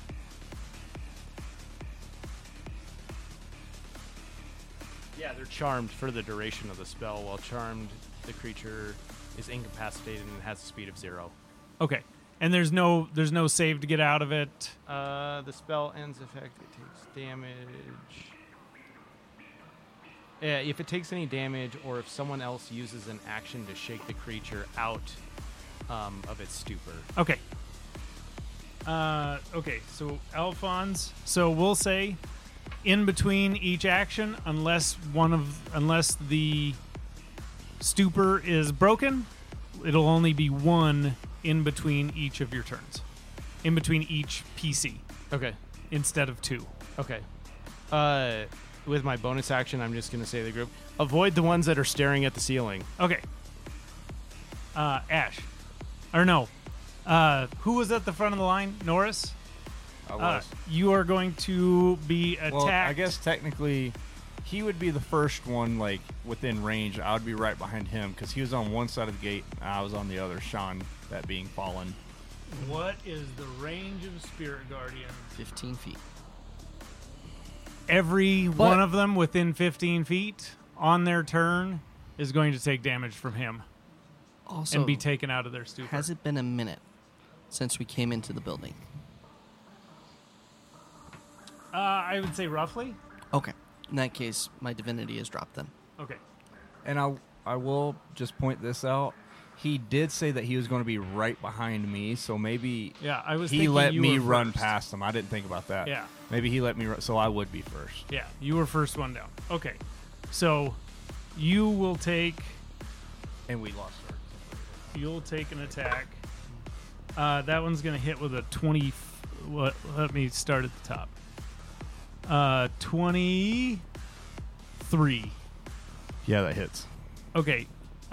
Speaker 5: Yeah, they're charmed for the duration of the spell. While charmed, the creature is incapacitated and has a speed of 0.
Speaker 1: Okay. And there's no save to get out of it.
Speaker 5: The spell ends effect. It takes damage. If it takes any damage, or if someone else uses an action to shake the creature out of its stupor.
Speaker 1: Okay. Okay, so Alphonse. So we'll say in between each action, unless the stupor is broken, it'll only be 1 in between each of your turns. In between each PC
Speaker 5: Okay.
Speaker 1: instead of 2.
Speaker 5: Okay. With my bonus action, I'm just going to say to the group, avoid the ones that are staring at the ceiling.
Speaker 1: Okay. Ash. Or no. Who was at the front of the line? Norris?
Speaker 4: I was.
Speaker 1: You are going to be attacked.
Speaker 4: Well, I guess technically he would be the first one, like, within range. I would be right behind him because he was on one side of the gate and I was on the other, Sean, that being fallen.
Speaker 1: What is the range of Spirit Guardian?
Speaker 3: 15 feet.
Speaker 1: Every one of them within 15 feet on their turn is going to take damage from him
Speaker 3: Also,
Speaker 1: and be taken out of their stupor.
Speaker 3: has it been a minute since we came into the building?
Speaker 1: I would say roughly.
Speaker 3: Okay. In that case, my divinity has dropped them.
Speaker 1: Okay.
Speaker 4: And I will just point this out. He did say that he was going to be right behind me, so maybe
Speaker 1: Yeah, I was
Speaker 4: he
Speaker 1: thinking
Speaker 4: let
Speaker 1: you
Speaker 4: me
Speaker 1: were
Speaker 4: run
Speaker 1: first.
Speaker 4: past him. I didn't think about that.
Speaker 1: Yeah.
Speaker 4: Maybe he let me run, so I would be first.
Speaker 1: Yeah, you were first one down. Okay. So you will take
Speaker 4: And we lost her.
Speaker 1: You'll take an attack. That one's going to hit with a 20. Let me start at the top. 23.
Speaker 4: Yeah, that hits.
Speaker 1: Okay.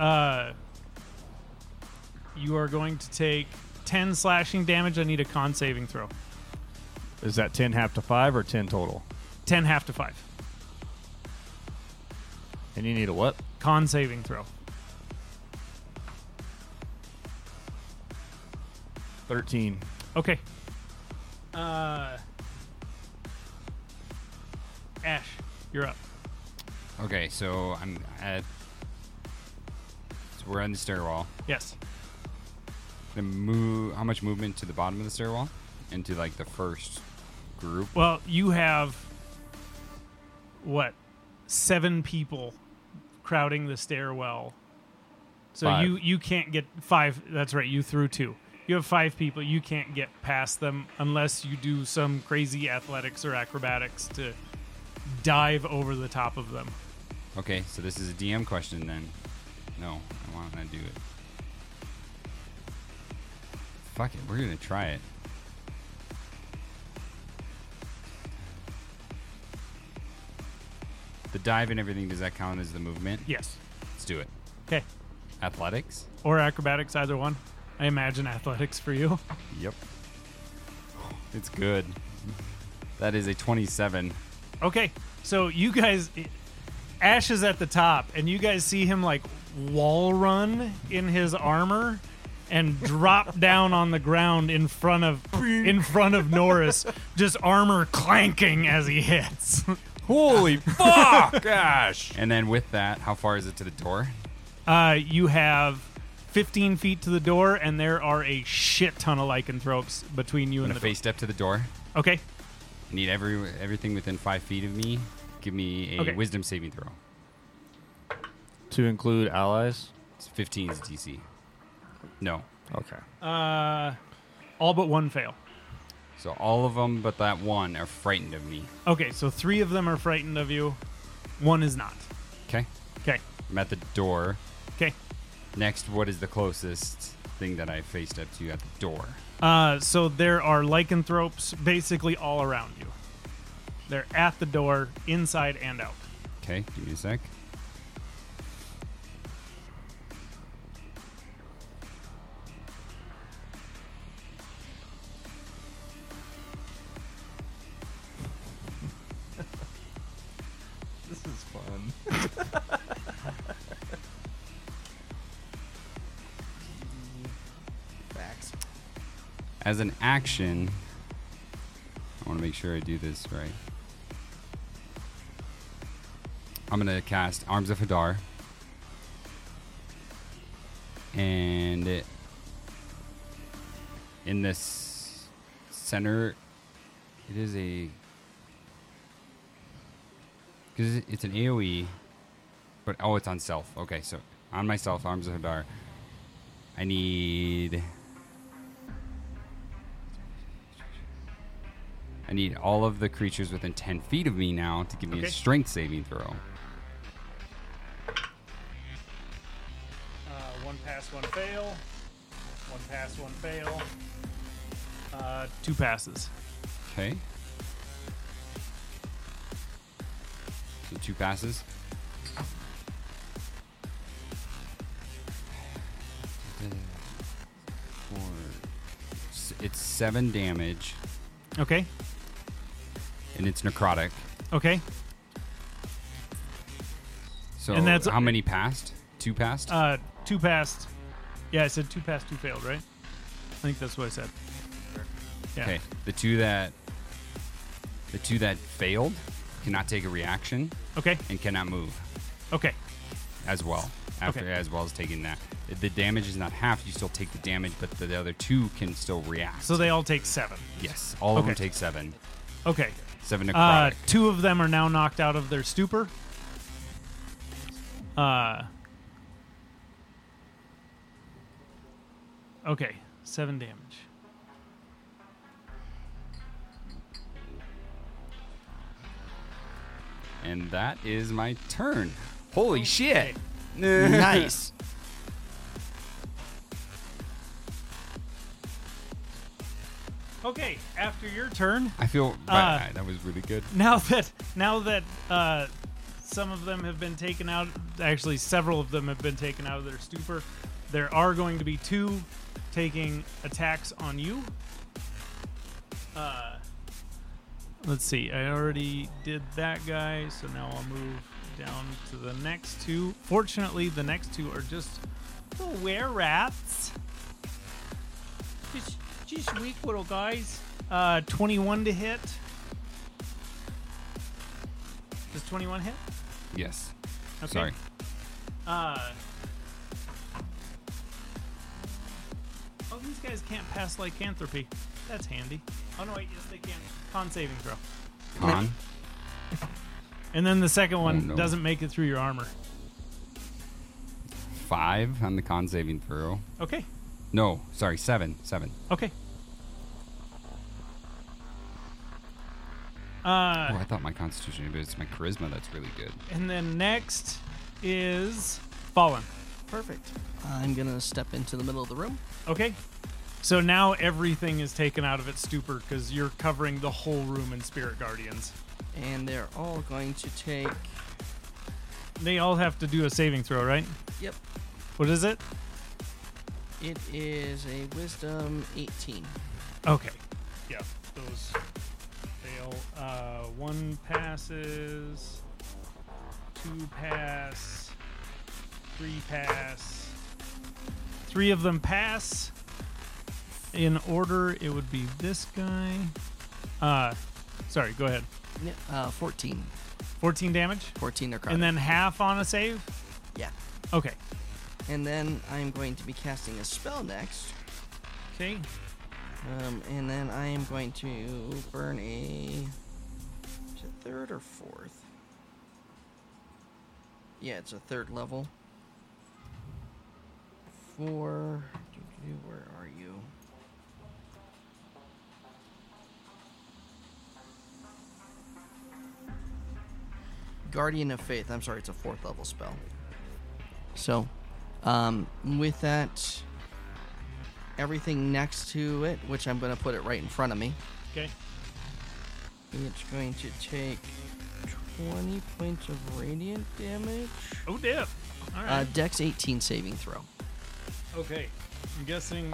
Speaker 1: You are going to take 10 slashing damage. I need a con saving throw.
Speaker 4: Is that 10 half to 5 or 10 total?
Speaker 1: 10 half to 5.
Speaker 4: And you need a what?
Speaker 1: Con saving throw.
Speaker 4: 13.
Speaker 1: Okay. Ash, you're up.
Speaker 2: Okay, so I'm at. So we're on the stairwell.
Speaker 1: Yes.
Speaker 2: How much movement to the bottom of the stairwell? Into like the first group?
Speaker 1: Well, you have what? 7 people crowding the stairwell. So
Speaker 4: 5.
Speaker 1: you can't get 5. That's right. You threw 2. You have 5 people. You can't get past them unless you do some crazy athletics or acrobatics to dive over the top of them.
Speaker 2: Okay, so this is a DM question then. No, I want to do it. Fuck it, we're gonna try it. The dive and everything, does that count as the movement?
Speaker 1: Yes.
Speaker 2: Let's do it.
Speaker 1: Okay.
Speaker 2: Athletics?
Speaker 1: Or acrobatics, either one. I imagine athletics for you.
Speaker 2: Yep. It's good. That is a 27.
Speaker 1: Okay. So you guys, Ash is at the top, and you guys see him like wall run in his armor and drop down on the ground in front of Norris, just armor clanking as he hits.
Speaker 6: Holy fuck, Ash!
Speaker 2: And then with that, how far is it to the door?
Speaker 1: You have 15 feet to the door, and there are a shit ton of lycanthropes between you
Speaker 2: I'm
Speaker 1: and
Speaker 2: gonna
Speaker 1: the door.
Speaker 2: face step to the door.
Speaker 1: Okay.
Speaker 2: I need everything within 5 feet of me. Give me a
Speaker 1: Okay.
Speaker 2: wisdom saving throw.
Speaker 4: To include allies?
Speaker 2: It's 15 is DC. No.
Speaker 4: Okay.
Speaker 1: All but one fail.
Speaker 2: So all of them but that one are frightened of me.
Speaker 1: Okay, so 3 of them are frightened of you. 1 is not.
Speaker 2: Okay.
Speaker 1: Okay.
Speaker 2: I'm at the door.
Speaker 1: Okay.
Speaker 2: Next, what is the closest thing that I faced up to at the door?
Speaker 1: So there are lycanthropes basically all around you. They're at the door, inside and out.
Speaker 2: Okay, give me a sec.
Speaker 4: This is fun.
Speaker 3: Facts.
Speaker 2: As an action, I want to make sure I do this right. I'm going to cast Arms of Hadar. And in this center, it is a... Because it's an AoE, but oh, it's on self. Okay, so on myself, Arms of Hadar. I need all of the creatures within 10 feet of me now to give me
Speaker 1: Okay.
Speaker 2: a strength saving throw.
Speaker 1: 1 pass, 1 fail. 1 pass, 1 fail. 2 passes.
Speaker 2: Okay. So 2 passes. It's 7 damage,
Speaker 1: Okay.
Speaker 2: and it's necrotic.
Speaker 1: Okay.
Speaker 2: So
Speaker 1: And that's-
Speaker 2: how many passed? 2 passed?
Speaker 1: 2 passed. Yeah, I said 2 passed, 2 failed, right? I think that's what I said. Yeah.
Speaker 2: Okay. The two that failed cannot take a reaction
Speaker 1: Okay.
Speaker 2: and cannot move
Speaker 1: Okay.
Speaker 2: as well.
Speaker 1: Okay.
Speaker 2: As well as taking that. The damage is not half, you still take the damage, but the other 2 can still react.
Speaker 1: So they all take 7.
Speaker 2: yes, all of them
Speaker 1: Okay.
Speaker 2: take 7.
Speaker 1: Okay.
Speaker 2: 7 necrotic.
Speaker 1: 2 of them are now knocked out of their stupor. Okay, 7 damage.
Speaker 2: And that is my turn. Holy shit.
Speaker 3: Nice.
Speaker 1: Okay, after your turn,
Speaker 2: I feel that was really good.
Speaker 1: now that some of them have been taken out, actually several of them have been taken out of their stupor, there are going to be 2 taking attacks on you. Let's see, I already did that guy, so now I'll move down to the next 2. Fortunately, the next 2 are just little were-rats. Just weak little guys. 21 to hit. Does 21 hit?
Speaker 2: Yes.
Speaker 1: Okay.
Speaker 2: Sorry.
Speaker 1: Oh, these guys can't pass lycanthropy. That's handy. Oh no, wait, yes they can. Con saving throw.
Speaker 2: Con.
Speaker 1: And then the second one
Speaker 2: no.
Speaker 1: doesn't make it through your armor.
Speaker 2: 5 on the con saving throw.
Speaker 1: Okay.
Speaker 2: No, sorry, 7.
Speaker 1: Okay.
Speaker 2: Oh, I thought my constitution, but it's my charisma that's really good.
Speaker 1: And then next is Fallen.
Speaker 3: Perfect. I'm gonna step into the middle of the room.
Speaker 1: Okay. So now everything is taken out of its stupor because you're covering the whole room in Spirit Guardians.
Speaker 3: And they're all going to take.
Speaker 1: They all have to do a saving throw, right?
Speaker 3: Yep.
Speaker 1: What is it?
Speaker 3: It is a Wisdom 18.
Speaker 1: Okay. Yeah. Those fail. 1 passes. 2 pass. 3 pass. 3 of them pass. In order, it would be this guy. Sorry, go ahead.
Speaker 3: 14.
Speaker 1: 14 damage?
Speaker 3: 14 necrotic.
Speaker 1: And then half on a save?
Speaker 3: Yeah.
Speaker 1: Okay.
Speaker 3: And then I'm going to be casting a spell next.
Speaker 1: Okay.
Speaker 3: And then I am going to burn a. Is it 3rd or 4th? Yeah, it's a 3rd level. Where are you? Guardian of Faith. I'm sorry, it's a 4th level spell. So, with that, everything next to it, which I'm going to put it right in front of me,
Speaker 1: Okay.
Speaker 3: it's going to take 20 points of radiant damage.
Speaker 1: Oh, dip. All right.
Speaker 3: Dex 18 saving throw.
Speaker 1: Okay. I'm guessing.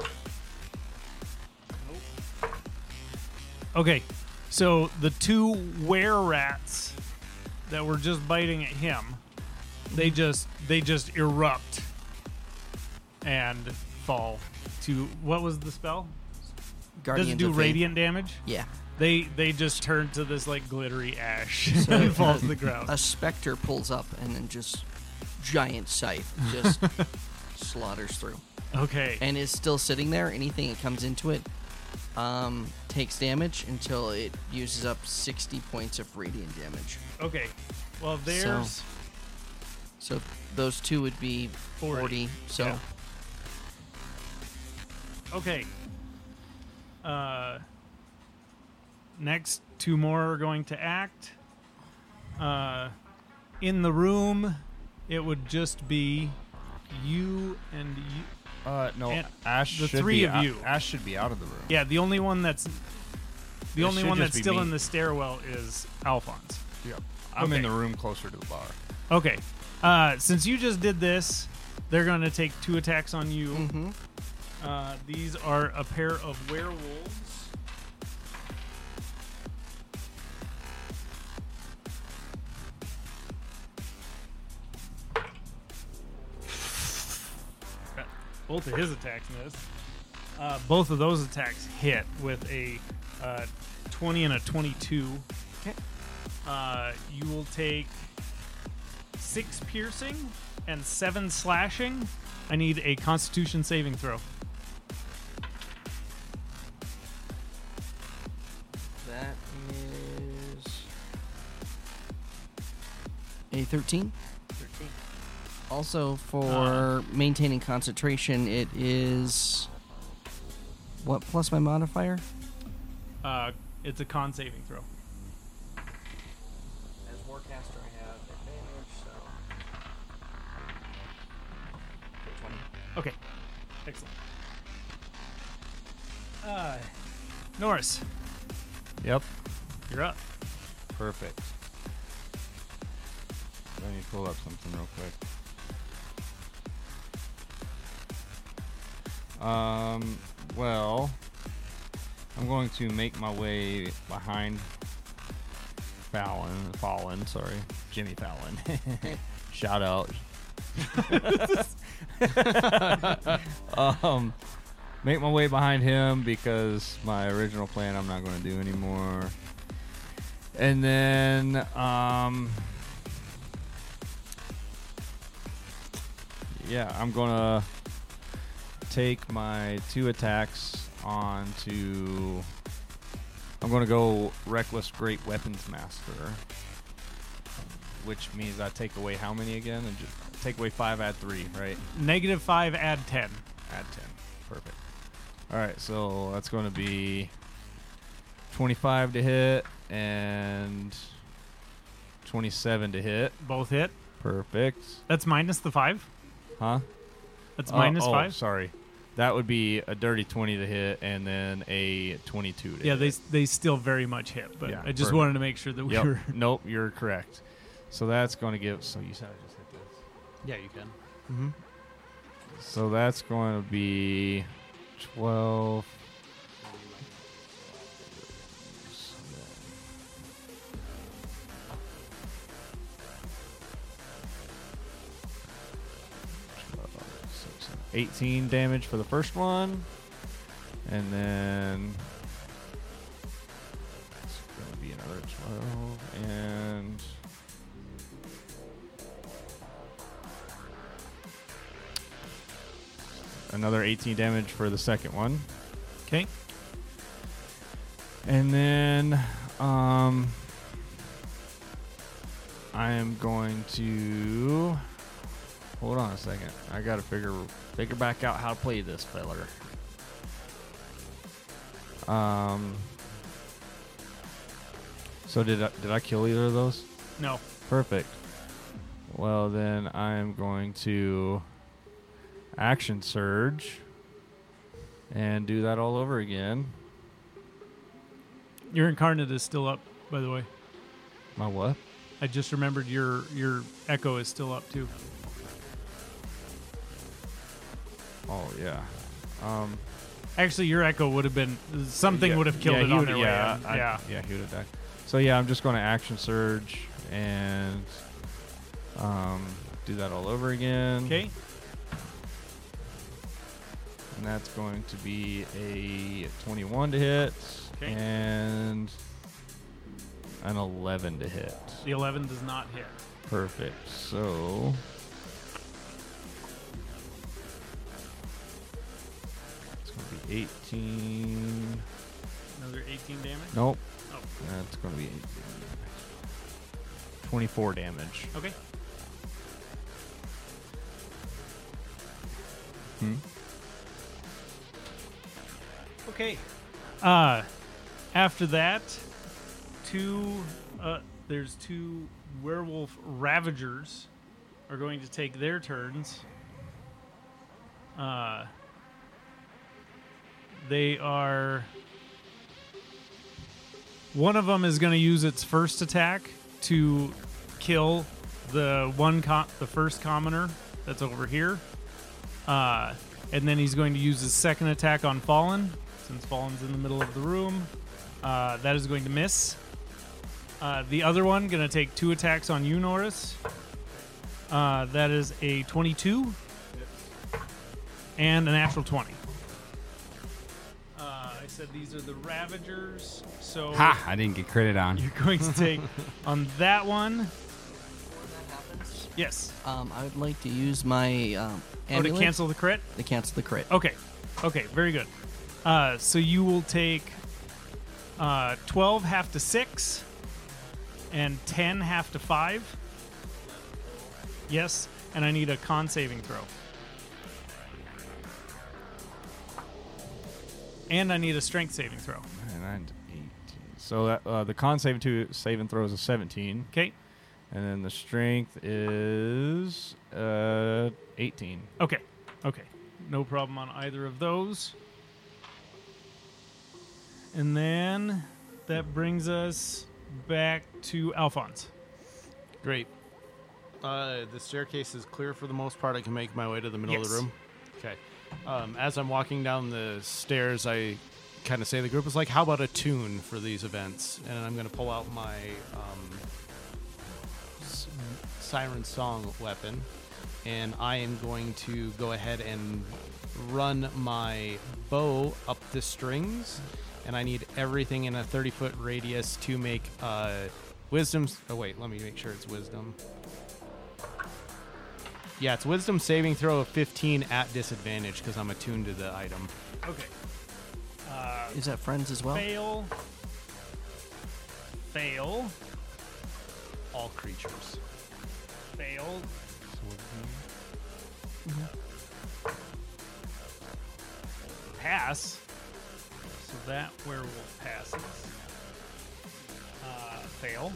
Speaker 1: Nope. Okay. So the 2 were-rats that were just biting at him, they just erupt and fall to what was the spell? Does it do
Speaker 3: of Faith.
Speaker 1: radiant damage?
Speaker 3: Yeah.
Speaker 1: They just turn to this like glittery ash
Speaker 3: So,
Speaker 1: and falls to the ground.
Speaker 3: A specter pulls up and then just giant scythe just slaughters through.
Speaker 1: Okay.
Speaker 3: And is still sitting there. Anything that comes into it takes damage until it uses up 60 points of radiant damage.
Speaker 1: Okay. Well, there's
Speaker 3: So those 2 would be 40. So
Speaker 1: Yeah. Okay. Next, 2 more are going to act. In the room, it would just be you and you.
Speaker 4: No,
Speaker 1: And
Speaker 4: Ash
Speaker 1: the
Speaker 4: should
Speaker 1: 3
Speaker 4: be
Speaker 1: of
Speaker 4: out-
Speaker 1: you.
Speaker 4: Ash should be out of the room.
Speaker 1: Yeah, the only one that's
Speaker 4: It should just be
Speaker 1: still
Speaker 4: me.
Speaker 1: in the stairwell is Alphonse.
Speaker 4: Yep. I'm in
Speaker 1: Okay.
Speaker 4: the room closer to the bar.
Speaker 1: Okay. Since you just did this, they're going to take 2 attacks on you.
Speaker 3: mhm.
Speaker 1: These are a pair of werewolves. Both of his attacks missed. Both of those attacks hit with a 20 and a 22.
Speaker 3: Okay.
Speaker 1: You will take 6 piercing and 7 slashing. I need a Constitution saving throw.
Speaker 3: That is a 13.
Speaker 1: 13.
Speaker 3: Also, for maintaining concentration, it is what plus my modifier?
Speaker 1: It's a con saving throw.
Speaker 3: As Warcaster, I have advantage, so 20.
Speaker 1: Okay. Excellent. Norris,
Speaker 4: Yep.
Speaker 1: you're up.
Speaker 4: Perfect. Let me pull up something real quick. Well, I'm going to make my way behind Fallon, sorry. Jimmy Fallon. Shout out. Make my way behind him because my original plan I'm not going to do anymore. And then yeah, I'm gonna take my 2 attacks onto. I'm gonna go Reckless Great Weapons Master, which means I take away how many again? And just take away 5, add 3, right?
Speaker 1: -5, add 10.
Speaker 4: Add 10. Perfect. All right, so that's going to be 25 to hit and 27 to hit.
Speaker 1: Both hit.
Speaker 4: Perfect.
Speaker 1: That's minus the 5.
Speaker 4: Huh?
Speaker 1: That's minus
Speaker 4: oh,
Speaker 1: 5.
Speaker 4: Sorry. That would be a dirty 20 to hit and then a 22 to
Speaker 1: Yeah,
Speaker 4: hit.
Speaker 1: they still very much hit, but
Speaker 4: Yeah,
Speaker 1: I just
Speaker 4: perfect.
Speaker 1: wanted to make sure that we
Speaker 4: Yep.
Speaker 1: were.
Speaker 4: Nope, you're correct. So that's going to give. So you said I just hit this.
Speaker 5: Yeah, you can. Mm-hmm.
Speaker 4: So that's going to be 12. Six, 18 damage for the first one. And then it's going to be another 12. And another 18 damage for the second one.
Speaker 1: Okay.
Speaker 4: And then I am going to hold on a second. I gotta figure back out how to play this feller. So did I kill either of those?
Speaker 1: No.
Speaker 4: Perfect. Well, then I am going to action surge and do that all over again.
Speaker 1: Your incarnate is still up, by the way.
Speaker 4: My what?
Speaker 1: I just remembered your echo is still up too.
Speaker 4: Oh yeah.
Speaker 1: Actually, your echo would have been something would have killed it on their way.
Speaker 4: Yeah, he would have died. So yeah, I'm just going to action surge and do that all over again.
Speaker 1: Okay.
Speaker 4: And that's going to be a 21 to hit
Speaker 1: Okay.
Speaker 4: and an 11 to hit.
Speaker 1: The 11 does not hit.
Speaker 4: Perfect. So it's going to be 18.
Speaker 1: Another 18 damage.
Speaker 4: Nope.
Speaker 1: Oh.
Speaker 4: That's going to be 18. 24 damage.
Speaker 1: Okay. Okay. After that, there's 2 werewolf ravagers are going to take their turns. They are. One of them is going to use its first attack to kill the first commoner that's over here. And then he's going to use his second attack on Fallen, since Fallen's in the middle of the room. That is going to miss. The other one going to take 2 attacks on you, Norris. That is a 22 and a natural 20. I said these are the Ravagers, so
Speaker 2: Ha! I didn't get credit on.
Speaker 1: you're going to take on that one.
Speaker 3: Before that happens,
Speaker 1: Yes.
Speaker 3: I would like to use my
Speaker 1: To
Speaker 3: amulet
Speaker 1: cancel the crit.
Speaker 3: to cancel the crit.
Speaker 1: Okay. Okay. Very good. So you will take 12 half to 6 and 10 half to 5. Yes. And I need a con saving throw. And I need a strength saving throw.
Speaker 4: 9 to 18. So that the con saving throw is a 17.
Speaker 1: Okay.
Speaker 4: And then the strength is 18.
Speaker 1: Okay. Okay. No problem on either of those. And then that brings us back to Alphonse.
Speaker 5: Great. The staircase is clear for the most part. I can make my way to the middle of the
Speaker 1: Yes.
Speaker 5: room. Okay. As I'm walking down the stairs, I kind of say to the group is like, how about a tune for these events? And I'm going to pull out my siren song weapon, and I am going to go ahead and run my bow up the strings, and I need everything in a 30-foot radius to make wisdom's... Oh, wait, let me make sure it's wisdom. Yeah, it's wisdom saving throw of 15 at disadvantage because I'm attuned to the item.
Speaker 1: Okay.
Speaker 3: Is that friends as well?
Speaker 1: Fail. Fail.
Speaker 5: All creatures.
Speaker 1: Fail. Pass. So that werewolf passes. Fail.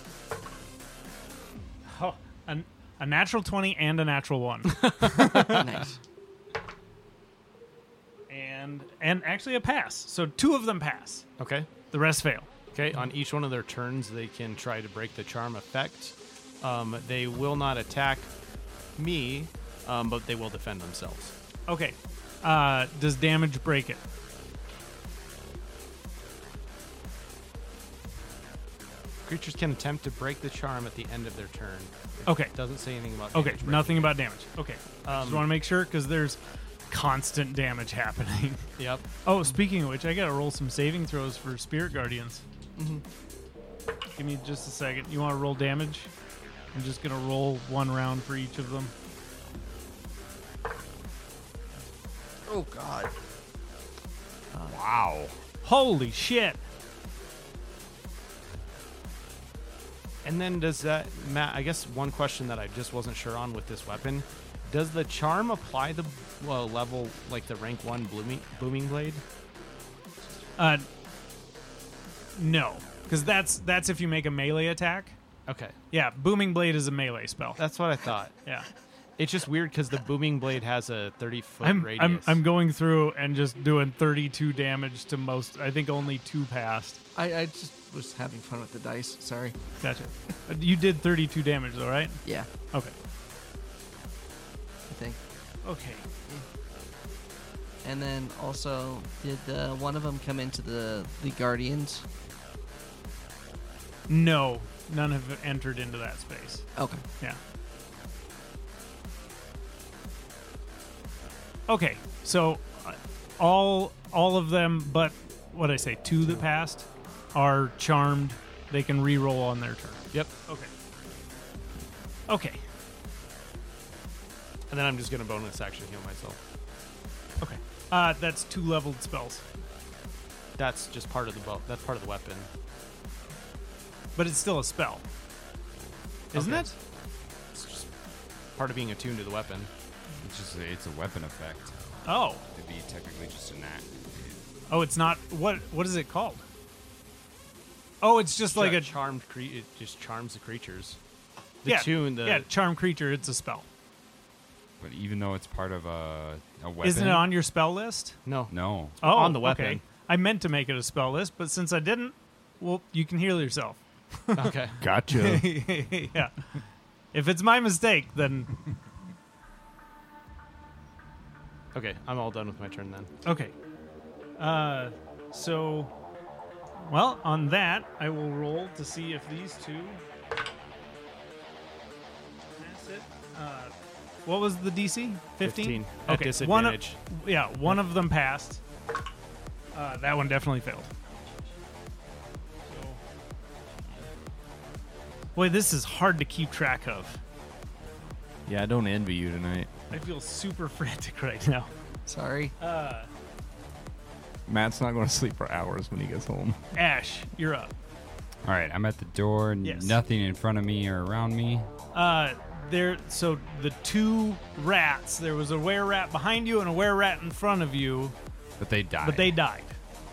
Speaker 1: Oh, a natural 20 and a natural 1.
Speaker 3: Nice.
Speaker 1: and actually a pass. So 2 of them pass.
Speaker 5: Okay.
Speaker 1: The rest fail.
Speaker 5: Okay, on each one of their turns, they can try to break the charm effect. They will not attack me, but they will defend themselves.
Speaker 1: Okay. Does damage break it?
Speaker 5: Creatures can attempt to break the charm at the end of their turn.
Speaker 1: Okay.
Speaker 5: It doesn't say anything about
Speaker 1: Okay,
Speaker 5: damage
Speaker 1: nothing
Speaker 5: breaking.
Speaker 1: about damage. Okay. Just want to make sure because there's constant damage happening.
Speaker 5: Yep.
Speaker 1: Oh, speaking of which, I got to roll some saving throws for Spirit Guardians. Give me just a second. You want to roll damage? I'm just going to roll 1 round for each of them.
Speaker 3: Oh, God.
Speaker 2: Wow.
Speaker 1: Holy shit.
Speaker 5: And then does that, Matt, I guess one question that I just wasn't sure on with this weapon, does the charm apply the level, like the rank 1 booming blade?
Speaker 1: No, because that's if you make a melee attack.
Speaker 5: Okay.
Speaker 1: Yeah, Booming Blade is a melee spell.
Speaker 5: That's what I thought.
Speaker 1: Yeah.
Speaker 5: It's just weird because the booming blade has a 30-foot radius.
Speaker 1: I'm going through and just doing 32 damage to most. I think only 2 passed.
Speaker 3: I just was having fun with the dice. Sorry.
Speaker 1: Gotcha. You did 32 damage though, right?
Speaker 3: Yeah,
Speaker 1: Okay.
Speaker 3: I think.
Speaker 1: Okay.
Speaker 3: And then also, did one of them come into the Guardians?
Speaker 1: No, none have entered into that space.
Speaker 3: Okay.
Speaker 1: Yeah. Okay, so all of them, but what did I say, 2 that passed are charmed. They can re-roll on their turn.
Speaker 5: Yep.
Speaker 1: Okay. Okay.
Speaker 5: And then I'm just going to bonus action heal myself.
Speaker 1: Okay. That's 2 leveled spells,
Speaker 5: That's just part of the that's part of the weapon.
Speaker 1: but it's still a spell, isn't
Speaker 5: Okay.
Speaker 1: it?
Speaker 5: It's just part of being attuned to the weapon.
Speaker 2: It's a weapon effect.
Speaker 1: Oh.
Speaker 2: It'd be technically just a nat.
Speaker 1: Oh, it's not. What is it called? Oh, it's just like a
Speaker 5: charmed it just charms the creatures.
Speaker 1: charm creature. It's a spell.
Speaker 2: But even though it's part of a weapon,
Speaker 1: Isn't it on your spell list?
Speaker 5: No.
Speaker 2: No.
Speaker 1: Oh,
Speaker 5: On the weapon.
Speaker 1: Okay. I meant to make it a spell list, but since I didn't, well, you can heal yourself.
Speaker 5: Okay.
Speaker 4: Gotcha.
Speaker 1: Yeah. If it's my mistake, then
Speaker 5: Okay, I'm all done with my turn then.
Speaker 1: okay. So, well, on that, I will roll to see if these 2. That's it. What was the DC? 15?
Speaker 5: 15 at disadvantage.
Speaker 1: One of them passed. That one definitely failed. So, boy, this is hard to keep track of.
Speaker 4: Yeah, I don't envy you tonight.
Speaker 1: I feel super frantic right now.
Speaker 3: Sorry.
Speaker 4: Matt's not going to sleep for hours when he gets home.
Speaker 1: Ash, you're up.
Speaker 2: All right, I'm at the door.
Speaker 1: Yes.
Speaker 2: Nothing in front of me or around me.
Speaker 1: So the 2 rats, there was a were-rat behind you and a were-rat in front of you,
Speaker 2: But they died.
Speaker 1: but they died.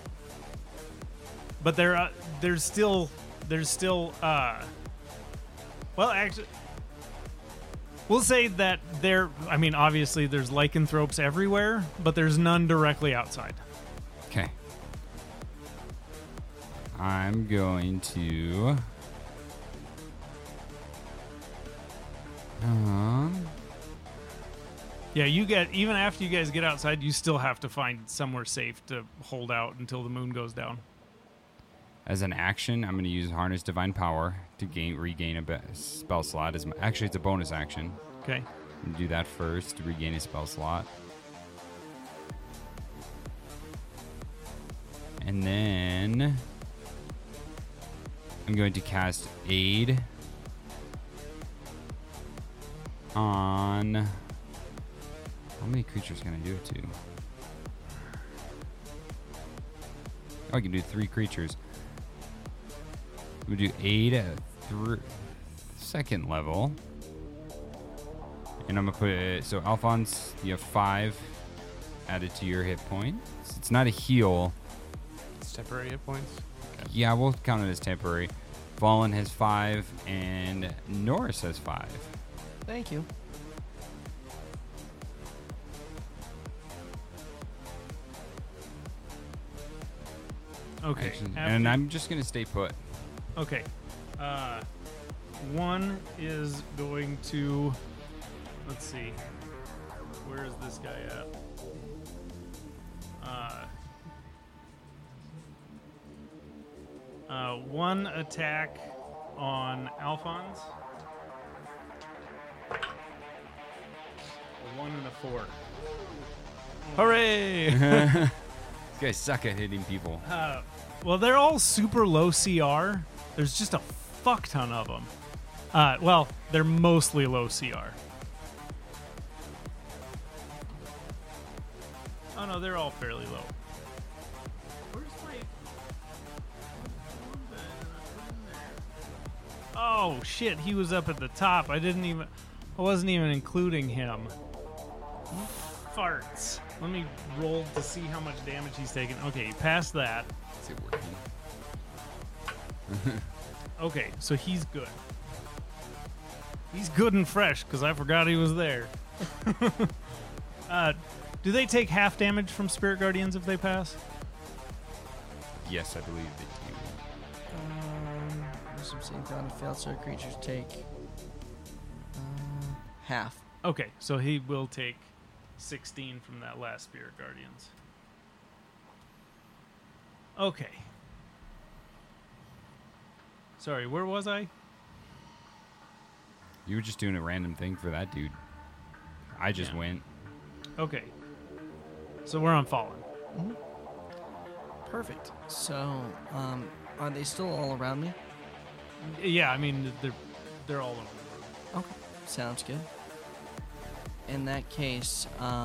Speaker 1: But there's still well, actually, we'll say that I mean, obviously there's lycanthropes everywhere, but there's none directly outside.
Speaker 2: Okay. I'm going to.
Speaker 1: Yeah, even after you guys get outside, you still have to find somewhere safe to hold out until the moon goes down.
Speaker 2: As an action, I'm going to use Harness Divine Power to regain a spell slot. Actually, it's a bonus action.
Speaker 1: Okay.
Speaker 2: Do that first to regain a spell slot. And then I'm going to cast Aid on... How many creatures can I do it to? Oh, I can do 3 creatures. We do 8 at 2nd level. And I'm going to put it... So, Alphonse, you have 5 added to your hit points. It's not a heal.
Speaker 5: It's temporary hit points.
Speaker 2: Yeah, we'll count it as temporary. Fallen has 5, and Norris has 5.
Speaker 3: Thank you.
Speaker 1: Okay.
Speaker 2: Actually,
Speaker 1: after-
Speaker 2: and I'm just going to stay put.
Speaker 1: Okay. One is going to. Let's see. Where is this guy at? One attack on Alphonse. A 1 and a 4.
Speaker 5: Hooray!
Speaker 2: These guys suck at hitting people.
Speaker 1: Well, they're all super low CR. There's just a fuck ton of them. Well, they're mostly low CR. Oh no, they're all fairly low. Where's my? Oh shit, he was up at the top. I wasn't even including him. Farts. Let me roll to see how much damage he's taken. Okay, past that.
Speaker 2: Is it working?
Speaker 1: Okay, so he's good. He's good and fresh because I forgot he was there. Do they take half damage from Spirit Guardians if they pass?
Speaker 2: Yes, I believe they
Speaker 3: Wisdom saving throw on failed, so creatures take half.
Speaker 1: Okay, so he will take 16 from that last Spirit Guardians. Okay. Sorry, where was I?
Speaker 2: do. You were just doing a random thing for that dude. I just
Speaker 1: Yeah.
Speaker 2: went.
Speaker 1: Okay. So we're on Fallen.
Speaker 3: Perfect. So, are they still all around me?
Speaker 1: Yeah, I mean they're all over.
Speaker 3: Okay, sounds good. In that case,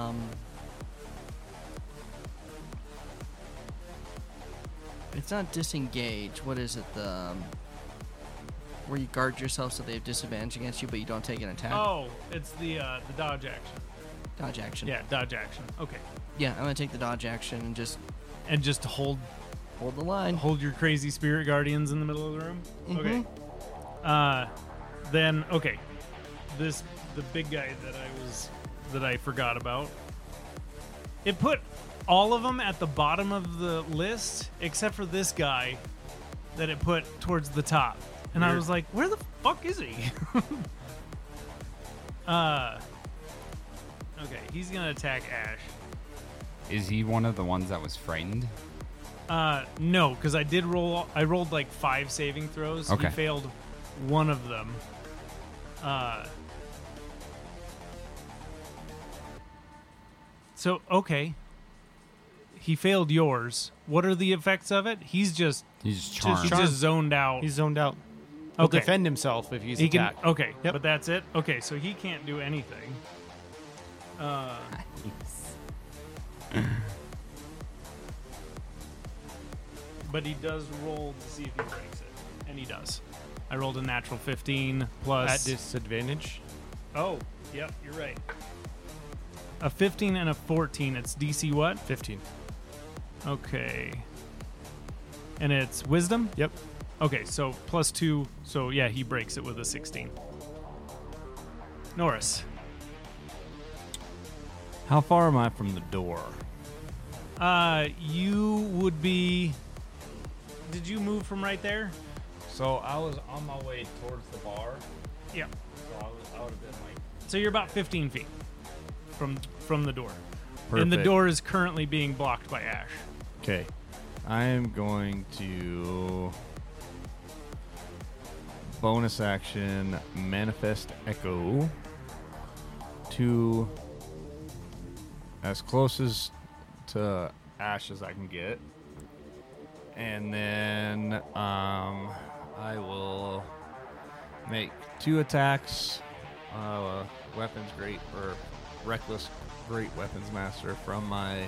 Speaker 3: it's not disengage. What is it? The where you guard yourself so they have disadvantage against you, but you don't take an attack.
Speaker 1: Oh, it's the dodge action.
Speaker 3: Dodge action.
Speaker 1: Yeah, dodge action. Okay.
Speaker 3: Yeah, I'm gonna take the dodge action and just
Speaker 1: And just hold
Speaker 3: hold the line.
Speaker 1: your crazy Spirit Guardians in the middle of the room. Okay.
Speaker 3: Mhm.
Speaker 1: Then okay, the big guy that I forgot about. It put all of them at the bottom of the list except for this guy that it put towards the top, and I
Speaker 5: Weird.
Speaker 1: was like, where the fuck is he? Okay, he's gonna attack Ash.
Speaker 2: Is he one of the ones that was frightened?
Speaker 1: No, because I rolled like 5 saving throws.
Speaker 2: Okay.
Speaker 1: He failed one of them. So, okay. He failed yours. What are the effects of it? He's just
Speaker 2: Charmed.
Speaker 1: he's just zoned out.
Speaker 5: He's zoned out. He'll
Speaker 1: Okay.
Speaker 5: defend himself if he's
Speaker 1: He can
Speaker 5: attacked.
Speaker 1: okay,
Speaker 5: Yep.
Speaker 1: but that's it. Okay, so he can't do anything. But he does roll to see if he breaks it, and he does. I rolled a natural 15 plus.
Speaker 5: At disadvantage.
Speaker 1: Oh, yep, you're right. A 15 and a 14. It's DC what?
Speaker 5: 15.
Speaker 1: Okay. And it's wisdom?
Speaker 5: Yep.
Speaker 1: Okay, so plus 2. So yeah, he breaks it with a 16. Norris.
Speaker 4: How far am I from the door?
Speaker 1: You would be. Did you move from right there?
Speaker 4: So I was on my way towards the bar.
Speaker 1: Yeah.
Speaker 4: So I would have been like.
Speaker 1: So you're about 15 feet from the door. And the
Speaker 4: Perfect.
Speaker 1: door is currently being blocked by Ash.
Speaker 4: Okay. I am going to bonus action manifest echo to as close as to Ash as I can get. And then I will make 2 attacks weapons great or reckless great weapons master from my.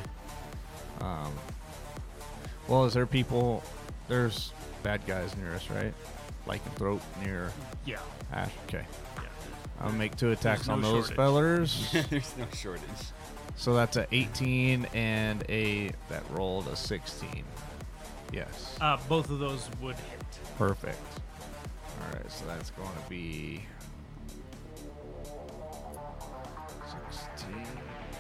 Speaker 4: Well, is there people? There's bad guys near us, right? Lycanthrope near
Speaker 1: Yeah.
Speaker 4: Ash. Okay.
Speaker 1: Yeah.
Speaker 4: I'll make 2 attacks
Speaker 1: no
Speaker 4: on those
Speaker 1: shortage.
Speaker 4: fellers.
Speaker 2: There's no shortage.
Speaker 4: So that's a 18 and that rolled a 16. Yes.
Speaker 1: Both of those would hit.
Speaker 4: Perfect. All right, so that's going to be 16.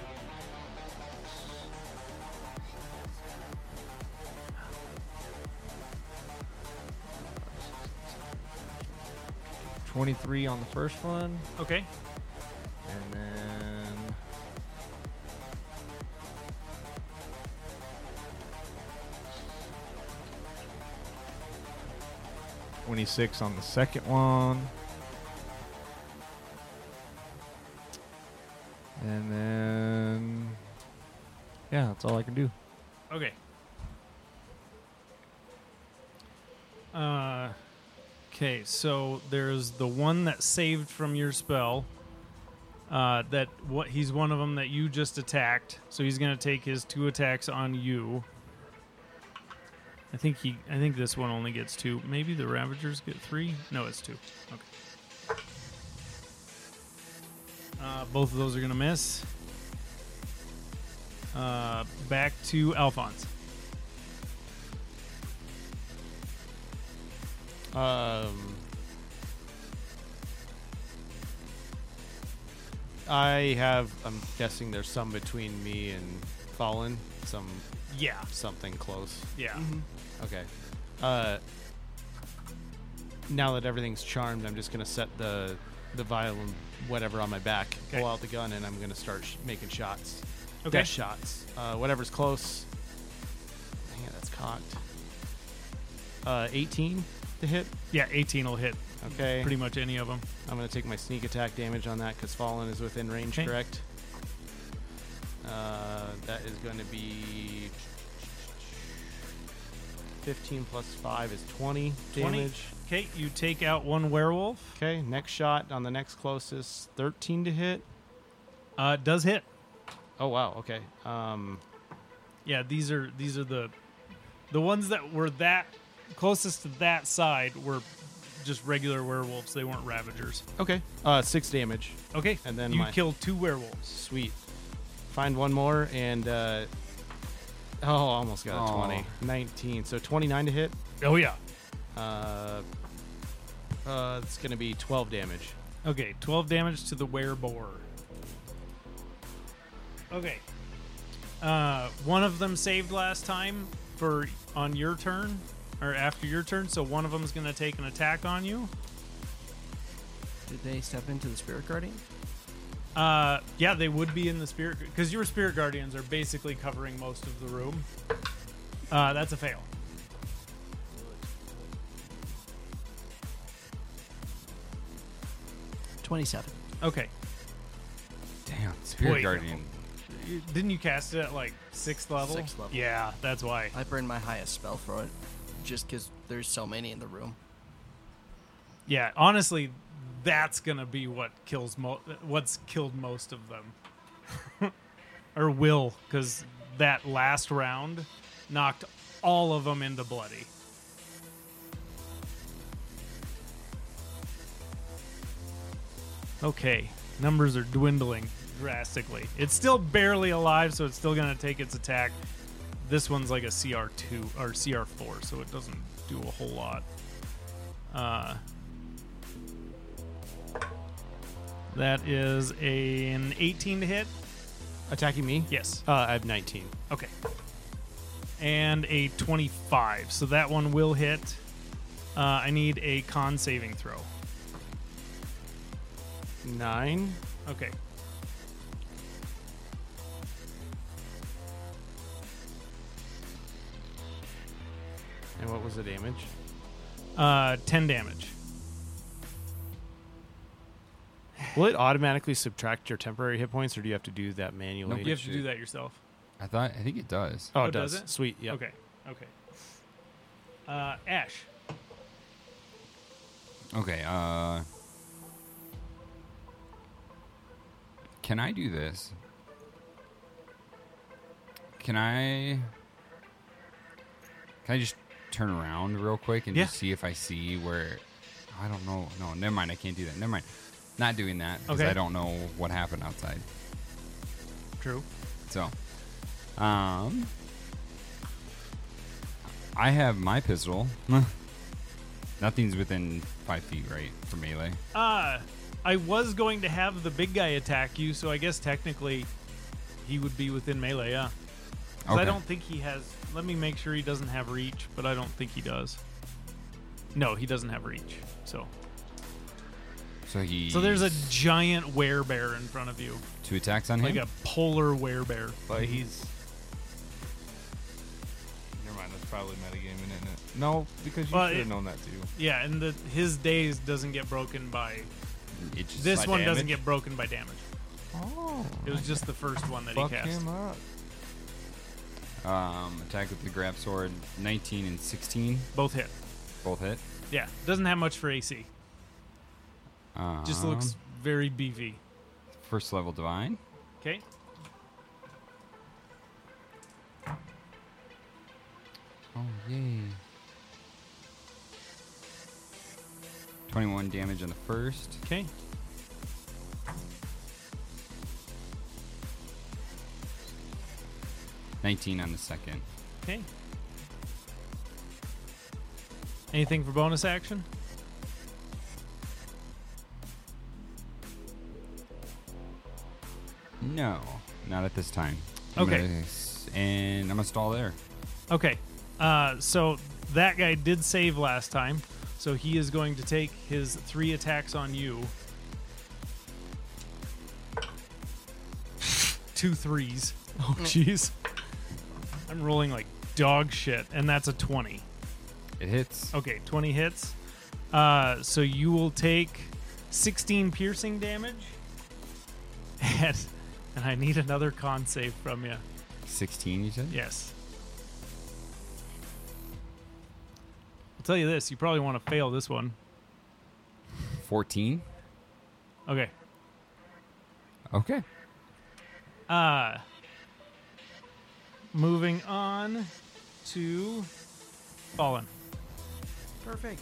Speaker 4: 23 on the first one,
Speaker 1: Okay.
Speaker 4: and then 26 on the second one. And then, yeah, that's all I can do.
Speaker 1: Okay. Okay, so there's the one that saved from your spell. He's one of them that you just attacked. So he's gonna take his 2 attacks on you. I think this one only gets 2. Maybe the Ravagers get 3. No, it's 2. Okay. Both of those are gonna miss. Back to Alphonse.
Speaker 5: I'm guessing there's some between me and Fallen.
Speaker 1: Yeah.
Speaker 5: Something close.
Speaker 1: Yeah.
Speaker 5: Okay. Now that everything's charmed, I'm just gonna set the vial and whatever on my back,
Speaker 1: Okay.
Speaker 5: pull out the gun, and I'm gonna start making shots.
Speaker 1: Okay.
Speaker 5: Death shots. Whatever's close. Yeah, that's cocked. 18 to hit.
Speaker 1: Yeah, 18 will hit
Speaker 5: Okay.
Speaker 1: pretty much any of them.
Speaker 5: I'm gonna take my sneak attack damage on that because Fallen is within range.
Speaker 1: Okay.
Speaker 5: Correct. That is going to be 15 plus 5 is 20 damage.
Speaker 1: Okay, you take out 1 werewolf.
Speaker 5: Okay, next shot on the next closest, 13 to hit.
Speaker 1: Does hit.
Speaker 5: Oh wow. Okay.
Speaker 1: Yeah, these are the ones that were that closest to that side were just regular werewolves. They weren't Ravagers.
Speaker 5: Okay. 6 damage.
Speaker 1: Okay,
Speaker 5: And then
Speaker 1: you
Speaker 5: my-
Speaker 1: killed 2 werewolves.
Speaker 5: Sweet. Find one more and almost got a
Speaker 2: Aw.
Speaker 5: 20. 19. So 29 to hit.
Speaker 1: Oh yeah.
Speaker 5: It's gonna be 12 damage.
Speaker 1: Okay, 12 damage to the wereboar. Okay. One of them saved last time on your turn or after your turn, so one of them's gonna take an attack on you.
Speaker 3: Did they step into the Spirit Guardian?
Speaker 1: Yeah, they would be in the spirit because your spirit guardians are basically covering most of the room. That's a fail.
Speaker 3: $27.
Speaker 1: Okay.
Speaker 2: Damn, Spirit
Speaker 1: Wait.
Speaker 2: Guardian.
Speaker 1: Didn't you cast it at like 6th level?
Speaker 3: 6th level.
Speaker 1: Yeah, that's why.
Speaker 3: I burned my highest spell for it, just because there's so many in the room.
Speaker 1: Yeah, honestly, that's gonna be what kills what's killed most of them, or will, because that last round knocked all of them into bloody. Okay, numbers are dwindling drastically. It's still barely alive, so it's still gonna take its attack. This one's like a CR2 or CR4, so it doesn't do a whole lot. That is an 18 to hit.
Speaker 5: Attacking me?
Speaker 1: Yes.
Speaker 5: I have 19.
Speaker 1: Okay. And a 25. So that one will hit. I need a con saving throw.
Speaker 5: 9.
Speaker 1: Okay.
Speaker 5: And what was the damage?
Speaker 1: 10 damage.
Speaker 5: Will it automatically subtract your temporary hit points, or do you have to do that manually?
Speaker 1: You have to do that yourself.
Speaker 2: I think it does.
Speaker 5: Oh,
Speaker 1: Oh,
Speaker 5: it does.
Speaker 1: does it?
Speaker 5: Sweet. Yep.
Speaker 1: Okay. Okay. Ash.
Speaker 2: Okay, Can I do this? Can I just turn around real quick and
Speaker 1: Yeah.
Speaker 2: just see if I see where? I don't know. No, never mind. I can't do that. Never mind. Not doing that because
Speaker 1: Okay.
Speaker 2: I don't know what happened outside.
Speaker 1: True.
Speaker 2: So, I have my pistol. Nothing's within 5 feet, right, for melee.
Speaker 1: I was going to have the big guy attack you, so I guess technically he would be within melee, yeah. 'Cause I
Speaker 2: Okay.
Speaker 1: don't think he has... Let me make sure he doesn't have reach, but I don't think he does. No, he doesn't have reach, so... So there's a giant werebear in front of you.
Speaker 2: 2 attacks on
Speaker 1: Like
Speaker 2: him.
Speaker 1: a polar werebear.
Speaker 4: But he's. Never mind. That's probably metagaming, isn't it? No, because you
Speaker 1: Well,
Speaker 4: should
Speaker 1: it-
Speaker 4: have known that too.
Speaker 1: Yeah, and his daze doesn't get broken by...
Speaker 2: It just
Speaker 1: This
Speaker 4: By
Speaker 1: one doesn't
Speaker 4: damage?
Speaker 1: get broken by damage.
Speaker 4: Oh.
Speaker 1: It was just the first one that
Speaker 4: Fuck
Speaker 1: he cast.
Speaker 4: him up.
Speaker 2: attack with the grab sword. 19 and 16,
Speaker 1: Both hit.
Speaker 2: both hit.
Speaker 1: Yeah, doesn't have much for AC. Just looks very beefy.
Speaker 2: First level divine.
Speaker 1: Okay.
Speaker 2: Oh yay! 21 damage on the first.
Speaker 1: Okay.
Speaker 2: $19 on the second.
Speaker 1: Okay. Anything for bonus action?
Speaker 2: No, not at this time.
Speaker 1: Okay.
Speaker 2: And I'm gonna stall there.
Speaker 1: Okay. So that guy did save last time, so he is going to take his 3 attacks on you. 2 3s. Oh, jeez. I'm rolling like dog shit, and that's a 20.
Speaker 2: It hits.
Speaker 1: Okay, 20 hits. So you will take 16 piercing damage. And I need another con save from you.
Speaker 2: 16, you said?
Speaker 1: Yes. I'll tell you this, you probably want to fail this one.
Speaker 2: 14.
Speaker 1: Okay.
Speaker 2: Okay.
Speaker 1: Moving on to Fallen.
Speaker 3: Perfect.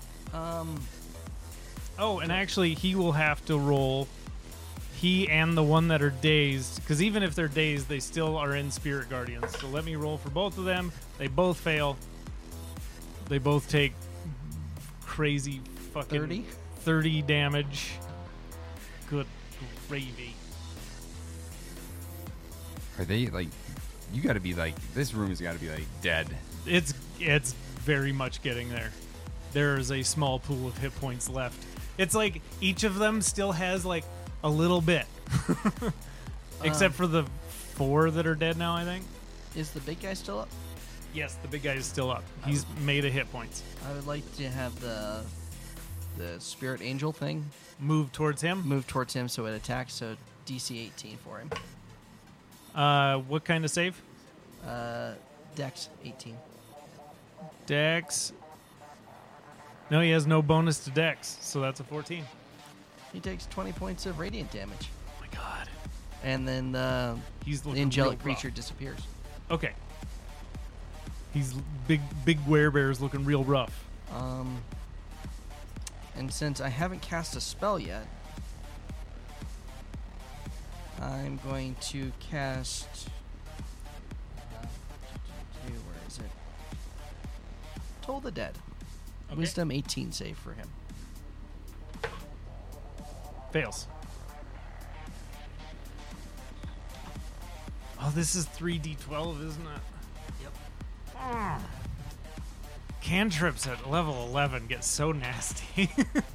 Speaker 1: Oh, and actually, he will have to roll. He and the one that are dazed, because even if they're dazed, they still are in Spirit Guardians. So let me roll for both of them. They both fail. They both take crazy fucking
Speaker 3: 30?
Speaker 1: 30 damage. Good gravy.
Speaker 2: Are they like? You got to be like. This room's got to be like dead.
Speaker 1: It's very much getting there. There is a small pool of hit points left. It's like each of them still has like a little bit, except for the 4 that are dead now. I think.
Speaker 3: Is the big guy still up?
Speaker 1: Yes, the big guy is still up. He's made a hit points.
Speaker 3: I would like to have the spirit angel thing
Speaker 1: Move towards him.
Speaker 3: move towards him so it attacks. So DC 18 for him.
Speaker 1: What kind of save?
Speaker 3: Dex 18.
Speaker 1: Dex. No, he has no bonus to Dex, so that's a 14.
Speaker 3: He takes 20 points of radiant damage,
Speaker 1: Oh my god.
Speaker 3: and then the
Speaker 1: He's looking
Speaker 3: angelic
Speaker 1: real rough.
Speaker 3: creature disappears.
Speaker 1: Okay. He's big werebear's looking real rough.
Speaker 3: And since I haven't cast a spell yet, I'm going to cast. Where is it? Toll the Dead.
Speaker 1: Okay.
Speaker 3: Wisdom 18 save for him.
Speaker 1: Fails. Oh, this is 3d12, isn't it?
Speaker 3: Yep.
Speaker 1: Cantrips at level 11 get so nasty.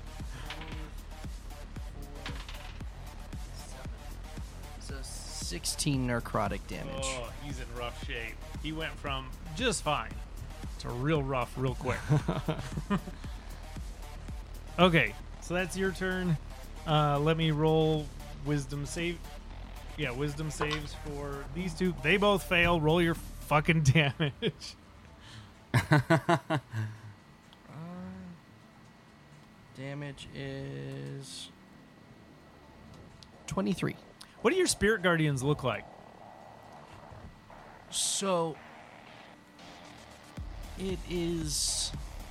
Speaker 3: So 16 necrotic damage.
Speaker 1: Oh, he's in rough shape. He went from just fine to real rough real quick. Okay, so that's your turn. Let me roll wisdom save. Yeah, wisdom saves for these two. They both fail. Roll your fucking damage.
Speaker 3: Damage is 23.
Speaker 1: What do your spirit guardians look like?
Speaker 3: So it is.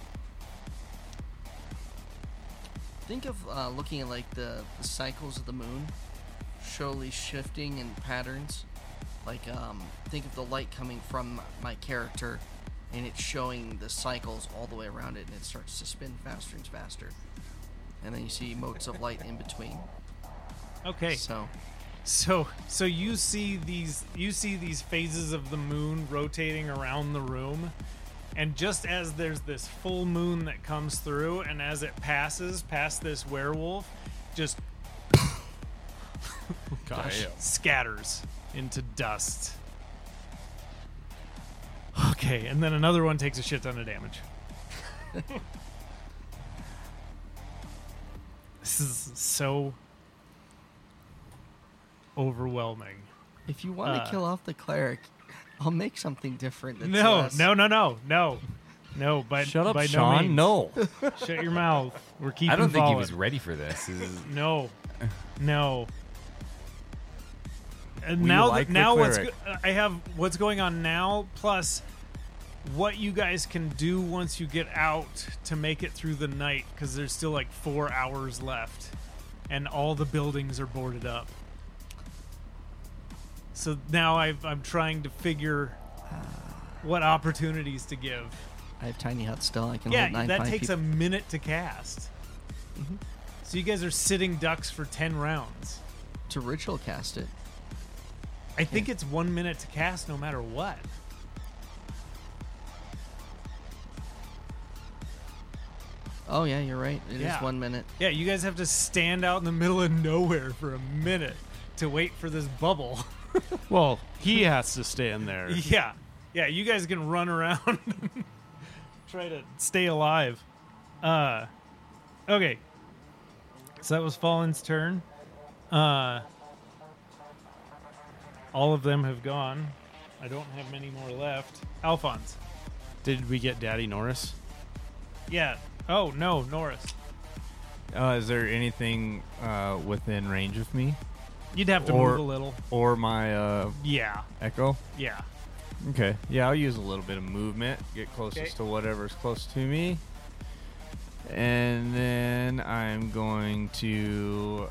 Speaker 3: Think of looking at like the cycles of the moon, slowly shifting in patterns. Like think of the light coming from my character, and it's showing the cycles all the way around it, and it starts to spin faster and faster. And then you see motes of light in between.
Speaker 1: Okay. So you see these phases of the moon rotating around the room, and just as there's this full moon that comes through, and as it passes past this werewolf, just scatters into dust. Okay, and then another one takes a shit ton of damage. This is so overwhelming.
Speaker 3: If you want to kill off the cleric, I'll make something different. That's
Speaker 1: No.
Speaker 4: Shut up,
Speaker 1: by
Speaker 4: Sean.
Speaker 1: No,
Speaker 4: No.
Speaker 1: means. Shut your mouth. We're keeping.
Speaker 2: I don't think he
Speaker 1: following.
Speaker 2: was ready for this. This is-
Speaker 1: No. And
Speaker 4: We
Speaker 1: now,
Speaker 4: like the
Speaker 1: now
Speaker 4: cleric.
Speaker 1: I have what's going on now, plus what you guys can do once you get out to make it through the night, because there's still like 4 hours left, and all the buildings are boarded up. So now I'm trying to figure what opportunities to give.
Speaker 3: I have tiny hut still. I can
Speaker 1: Yeah,
Speaker 3: hold 9
Speaker 1: that
Speaker 3: fine
Speaker 1: takes
Speaker 3: people.
Speaker 1: a minute to cast. So you guys are sitting ducks for 10 rounds.
Speaker 3: to ritual cast it.
Speaker 1: I think it's 1 minute to cast no matter what.
Speaker 3: Oh yeah, you're right. It is
Speaker 1: Yeah.
Speaker 3: 1 minute.
Speaker 1: Yeah, you guys have to stand out in the middle of nowhere for a minute to wait for this bubble.
Speaker 5: Well, he has to stand there.
Speaker 1: Yeah. Yeah, you guys can run around and try to stay alive. Okay. So that was Fallen's turn. All of them have gone. I don't have many more left. Alphonse.
Speaker 5: Did we get Daddy Norris?
Speaker 1: Yeah. Oh, no, Norris.
Speaker 4: Is there anything within range of me
Speaker 1: You'd have to
Speaker 4: Or-
Speaker 1: move a little.
Speaker 4: or my
Speaker 1: Yeah.
Speaker 4: echo?
Speaker 1: Yeah.
Speaker 4: Okay. Yeah, I'll use a little bit of movement. Get closest
Speaker 1: Okay.
Speaker 4: to whatever's close to me. And then I'm going to,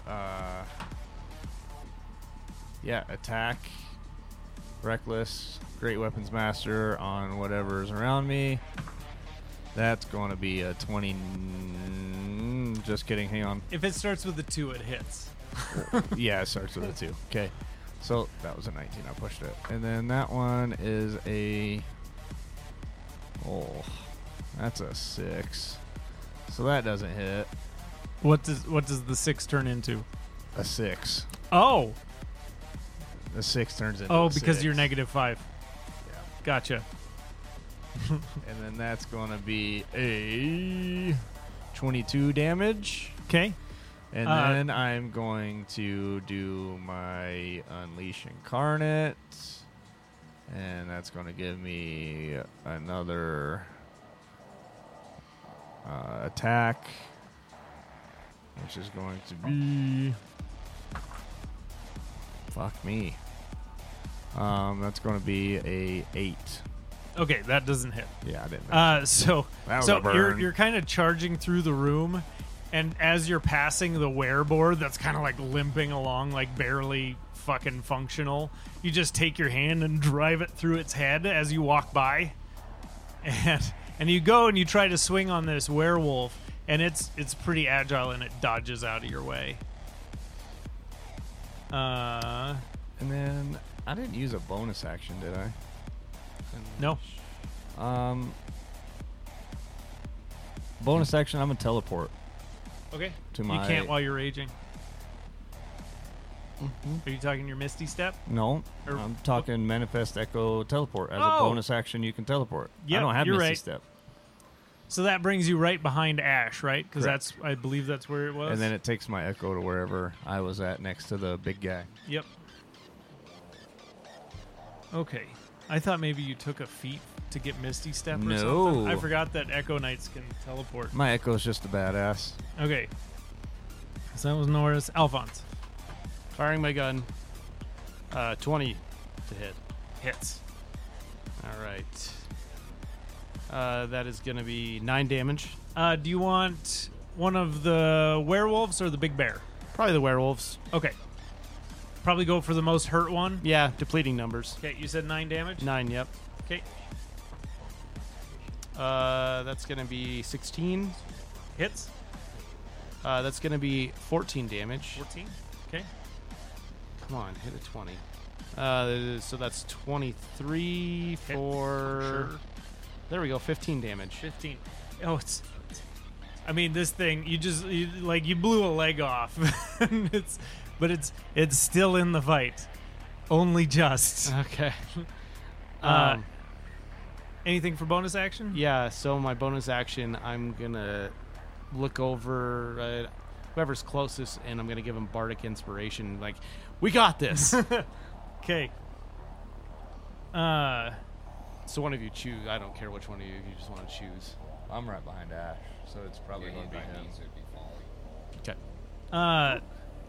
Speaker 4: attack Reckless, Great Weapons Master on whatever's around me. That's going to be a 20. Just kidding. Hang on.
Speaker 1: If it starts with a 2, it hits.
Speaker 4: Yeah, it starts with a 2. Okay. So that was a 19. I pushed it. And then that one is a. Oh, that's a 6. So that doesn't hit.
Speaker 1: What does the 6 turn into?
Speaker 4: A 6.
Speaker 1: Oh.
Speaker 4: The 6 turns into
Speaker 1: Oh,
Speaker 4: a
Speaker 1: because
Speaker 4: 6.
Speaker 1: you're -5.
Speaker 4: Yeah.
Speaker 1: Gotcha.
Speaker 4: And then that's going to be a 22 damage.
Speaker 1: Okay.
Speaker 4: And then I'm going to do my Unleash Incarnate. And that's going to give me another attack, which is going to be. Fuck me. That's going to be a 8.
Speaker 1: Okay, that doesn't hit.
Speaker 4: Yeah, I didn't.
Speaker 1: So
Speaker 4: That was a burn.
Speaker 1: you're kind of charging through the room, and as you're passing the wearboard that's kind of like limping along, like barely fucking functional, you just take your hand and drive it through its head as you walk by, and you go and you try to swing on this werewolf, and it's pretty agile and it dodges out of your way.
Speaker 4: And then I didn't use a bonus action, did I?
Speaker 1: No.
Speaker 4: Bonus action, I'm gonna teleport
Speaker 1: Okay.
Speaker 4: to
Speaker 1: You
Speaker 4: my.
Speaker 1: can't while you're raging.
Speaker 3: Mm-hmm.
Speaker 1: Are you talking your Misty Step?
Speaker 4: No,
Speaker 1: Or-
Speaker 4: I'm talking manifest echo teleport. As a
Speaker 1: Oh.
Speaker 4: bonus action, you can teleport.
Speaker 1: Yep,
Speaker 4: I don't have
Speaker 1: you're
Speaker 4: Misty
Speaker 1: right.
Speaker 4: Step.
Speaker 1: So that brings you right behind Ash, right? Because
Speaker 4: Correct.
Speaker 1: I believe that's where it was.
Speaker 4: And then it takes my echo to wherever I was at next to the big guy.
Speaker 1: Yep. Okay. I thought maybe you took a feat to get Misty Step or
Speaker 4: No.
Speaker 1: something. I forgot that Echo Knights can teleport.
Speaker 4: My echo's just a badass.
Speaker 1: Okay. So that was Norris. Alphonse.
Speaker 5: Firing my gun. 20 to hit.
Speaker 1: Hits.
Speaker 5: All right. That is going to be 9 damage.
Speaker 1: Do you want one of the werewolves or the big bear?
Speaker 5: Probably the werewolves.
Speaker 1: Okay. Probably go for the most hurt one.
Speaker 5: Yeah, depleting numbers.
Speaker 1: Okay, you said 9 damage?
Speaker 5: 9, yep.
Speaker 1: Okay.
Speaker 5: That's going to be 16.
Speaker 1: Hits?
Speaker 5: That's going to be 14 damage.
Speaker 1: 14. Okay.
Speaker 5: Come on, hit a 20. So that's 23
Speaker 1: Hit
Speaker 5: for...
Speaker 1: Sure.
Speaker 5: There we go, 15 damage.
Speaker 1: 15. Oh, it's... I mean, this thing, you blew a leg off. But it's still in the fight. Only just.
Speaker 5: Okay.
Speaker 1: Anything for bonus action?
Speaker 5: Yeah, so my bonus action, I'm going to look over whoever's closest, and I'm going to give him Bardic Inspiration. Like, we got this.
Speaker 1: Okay.
Speaker 5: So one of you choose. I don't care which one of you. If you just want to choose.
Speaker 4: I'm right behind Ash, so it's probably going to be him.
Speaker 5: Okay.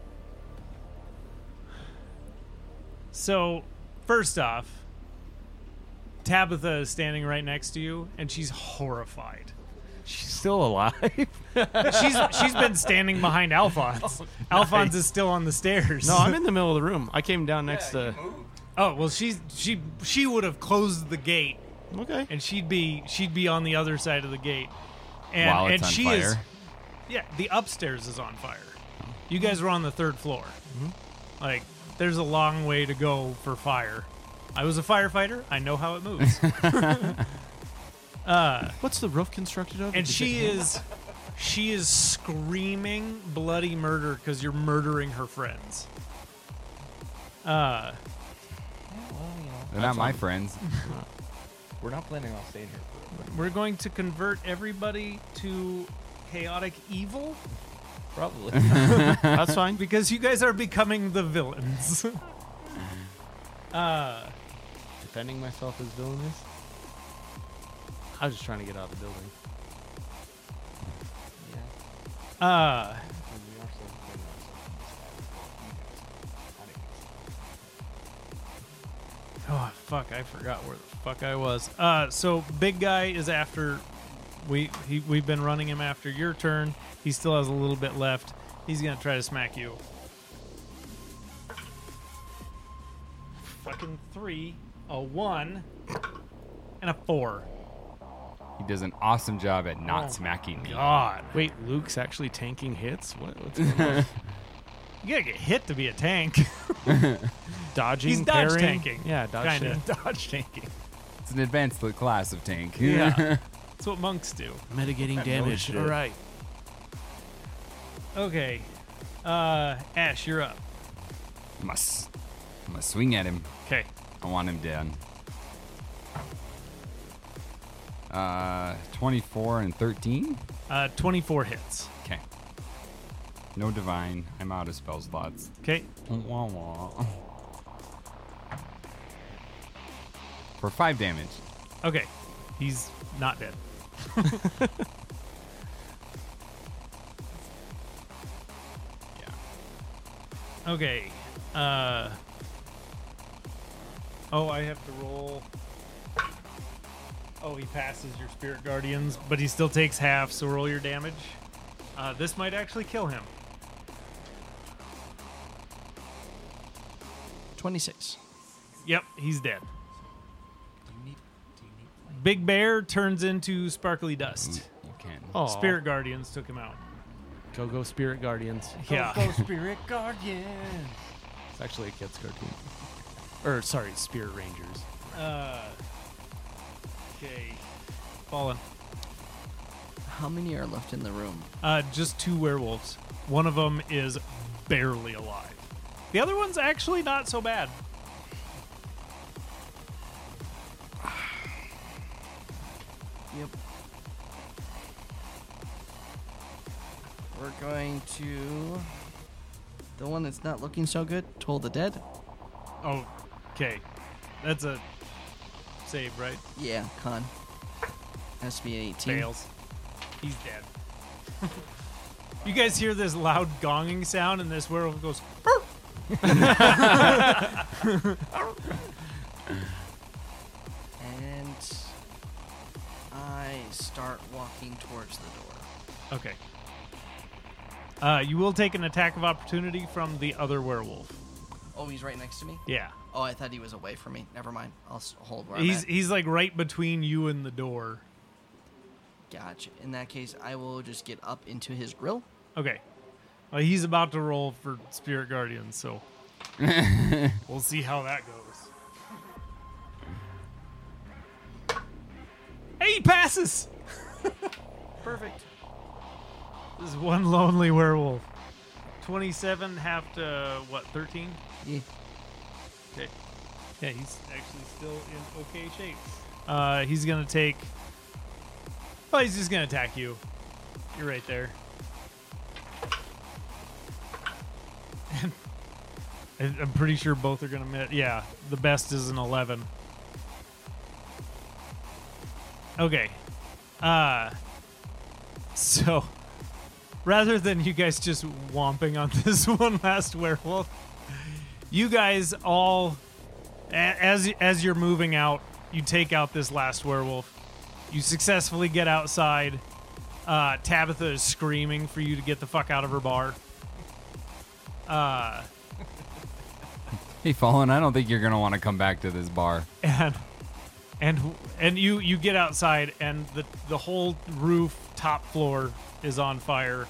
Speaker 1: So, first off, Tabitha is standing right next to you, and she's horrified.
Speaker 4: She's still alive?
Speaker 1: She's been standing behind Alphonse. Alphonse is still on the stairs.
Speaker 5: No, I'm in the middle of the room. I came down next to.
Speaker 1: Oh well, she would have closed the gate,
Speaker 5: Okay.
Speaker 1: and she'd be on the other side of the gate, and
Speaker 2: While it's
Speaker 1: and
Speaker 2: on
Speaker 1: she
Speaker 2: fire.
Speaker 1: is. Yeah, the upstairs is on fire. You guys were on the 3rd floor. Like, there's a long way to go for fire. I was a firefighter. I know how it moves.
Speaker 5: What's the roof constructed of?
Speaker 1: And she is screaming bloody murder because you're murdering her friends.
Speaker 2: They're not my friends.
Speaker 4: We're not planning on staying here forever.
Speaker 1: We're going to convert everybody to chaotic evil
Speaker 4: Probably.
Speaker 5: That's fine.
Speaker 1: because you guys are becoming the villains.
Speaker 5: Defending myself as villainous. I was just trying to get out of the building.
Speaker 1: Oh fuck! I forgot where the fuck I was. So big guy is after. We've been running him after your turn. He still has a little bit left. He's gonna try to smack you. Fucking 3, a 1, and a 4.
Speaker 2: He does an awesome job at not
Speaker 1: Oh,
Speaker 2: smacking me.
Speaker 1: God,
Speaker 5: Wait, Luke's actually tanking hits? What's going on?
Speaker 1: you gotta get hit to be a tank.
Speaker 5: Dodging,
Speaker 1: He's dodge
Speaker 5: parrying?
Speaker 1: tanking.
Speaker 5: Yeah, dodge
Speaker 1: Kind
Speaker 5: tank.
Speaker 1: of dodge tanking.
Speaker 2: It's an advanced class of tank.
Speaker 1: Yeah, that's what monks do.
Speaker 5: Mitigating damage.
Speaker 4: shit.
Speaker 5: All right.
Speaker 1: Okay, Ash, you're up.
Speaker 2: I'm gonna swing at him.
Speaker 1: Okay,
Speaker 2: I want him down. 24 and 13.
Speaker 1: 24 hits.
Speaker 2: Okay. No divine. I'm out of spell slots.
Speaker 1: Okay,
Speaker 2: Wah, wah. For 5 damage.
Speaker 1: okay, he's not dead.
Speaker 2: Yeah.
Speaker 1: Okay. Oh, I have to roll. Oh, he passes your spirit guardians, but he still takes half, so roll your damage. This might actually kill him.
Speaker 3: 26.
Speaker 1: Yep, he's dead. Big Bear turns into sparkly dust.
Speaker 2: You can.
Speaker 5: Oh,
Speaker 1: Spirit guardians took him out.
Speaker 5: Go Spirit Guardians.
Speaker 1: Yeah.
Speaker 4: Spirit Guardian.
Speaker 5: It's actually a kid's cartoon. Or, sorry, Spirit Rangers.
Speaker 1: Okay. Fallen.
Speaker 3: How many are left in the room?
Speaker 1: Just 2 werewolves. One of them is barely alive. The other one's actually not so bad.
Speaker 3: Yep. We're going to... The one that's not looking so good, Toll the Dead.
Speaker 1: Oh, okay. That's a save, right?
Speaker 3: Yeah, con. Has to be an 18.
Speaker 1: Fails. He's dead. You guys hear this loud gonging sound, and this werewolf goes, "Burp!"
Speaker 3: And I start walking towards the door.
Speaker 1: Okay. You will take an attack of opportunity from the other werewolf.
Speaker 3: Oh, he's right next to me?
Speaker 1: Yeah.
Speaker 3: Oh, I thought he was away from me. Never mind. I'll hold where
Speaker 1: He's
Speaker 3: I'm at.
Speaker 1: he's like right between you and the door.
Speaker 3: Gotcha. In that case, I will just get up into his grill.
Speaker 1: Okay. Well, he's about to roll for Spirit Guardian, so we'll see how that goes. Hey, he passes!
Speaker 3: Perfect.
Speaker 1: This is one lonely werewolf. 27 half to, what, 13?
Speaker 3: Yeah.
Speaker 1: Okay. Yeah, he's actually still in okay shape. He's going to take... Oh, he's just going to attack you. You're right there. And I'm pretty sure both are going to miss. Yeah, the best is an 11. Okay. So, rather than you guys just whomping on this one last werewolf, you guys all, as you're moving out, you take out this last werewolf. You successfully get outside. Tabitha is screaming for you to get the fuck out of her bar.
Speaker 2: Hey, Fallen, I don't think you're going to want to come back to this bar.
Speaker 1: And you get outside, and the whole roof, top floor, is on fire.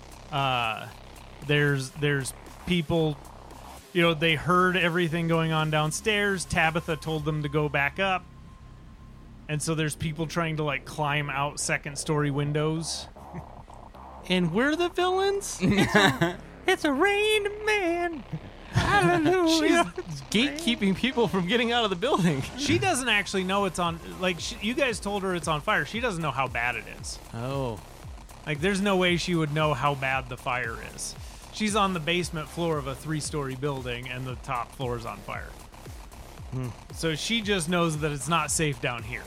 Speaker 1: There's people, they heard everything going on downstairs. Tabitha told them to go back up, and so there's people trying to like climb out second story windows.
Speaker 5: And we're the villains?
Speaker 1: It's a rain man.
Speaker 5: Hallelujah. She's gatekeeping people from getting out of the building.
Speaker 1: She doesn't actually know it's on. Like you guys told her it's on fire. She doesn't know how bad it is.
Speaker 5: Oh.
Speaker 1: Like, there's no way she would know how bad the fire is. She's on the basement floor of a 3-story building, and the top floor is on fire. So she just knows that it's not safe down here.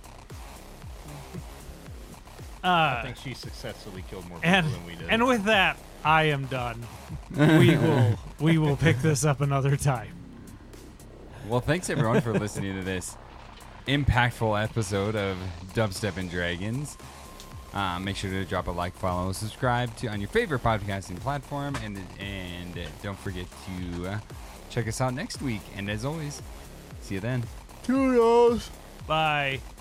Speaker 7: I think she successfully killed more people
Speaker 1: And
Speaker 7: than we did.
Speaker 1: and with that, I am done. We will pick this up another time.
Speaker 2: Well, thanks everyone for listening to this impactful episode of Dubstep and Dragons. Make sure to drop a like, follow, subscribe on your favorite podcasting platform, and don't forget to check us out next week. And as always, see you then.
Speaker 6: Kudos.
Speaker 1: Bye.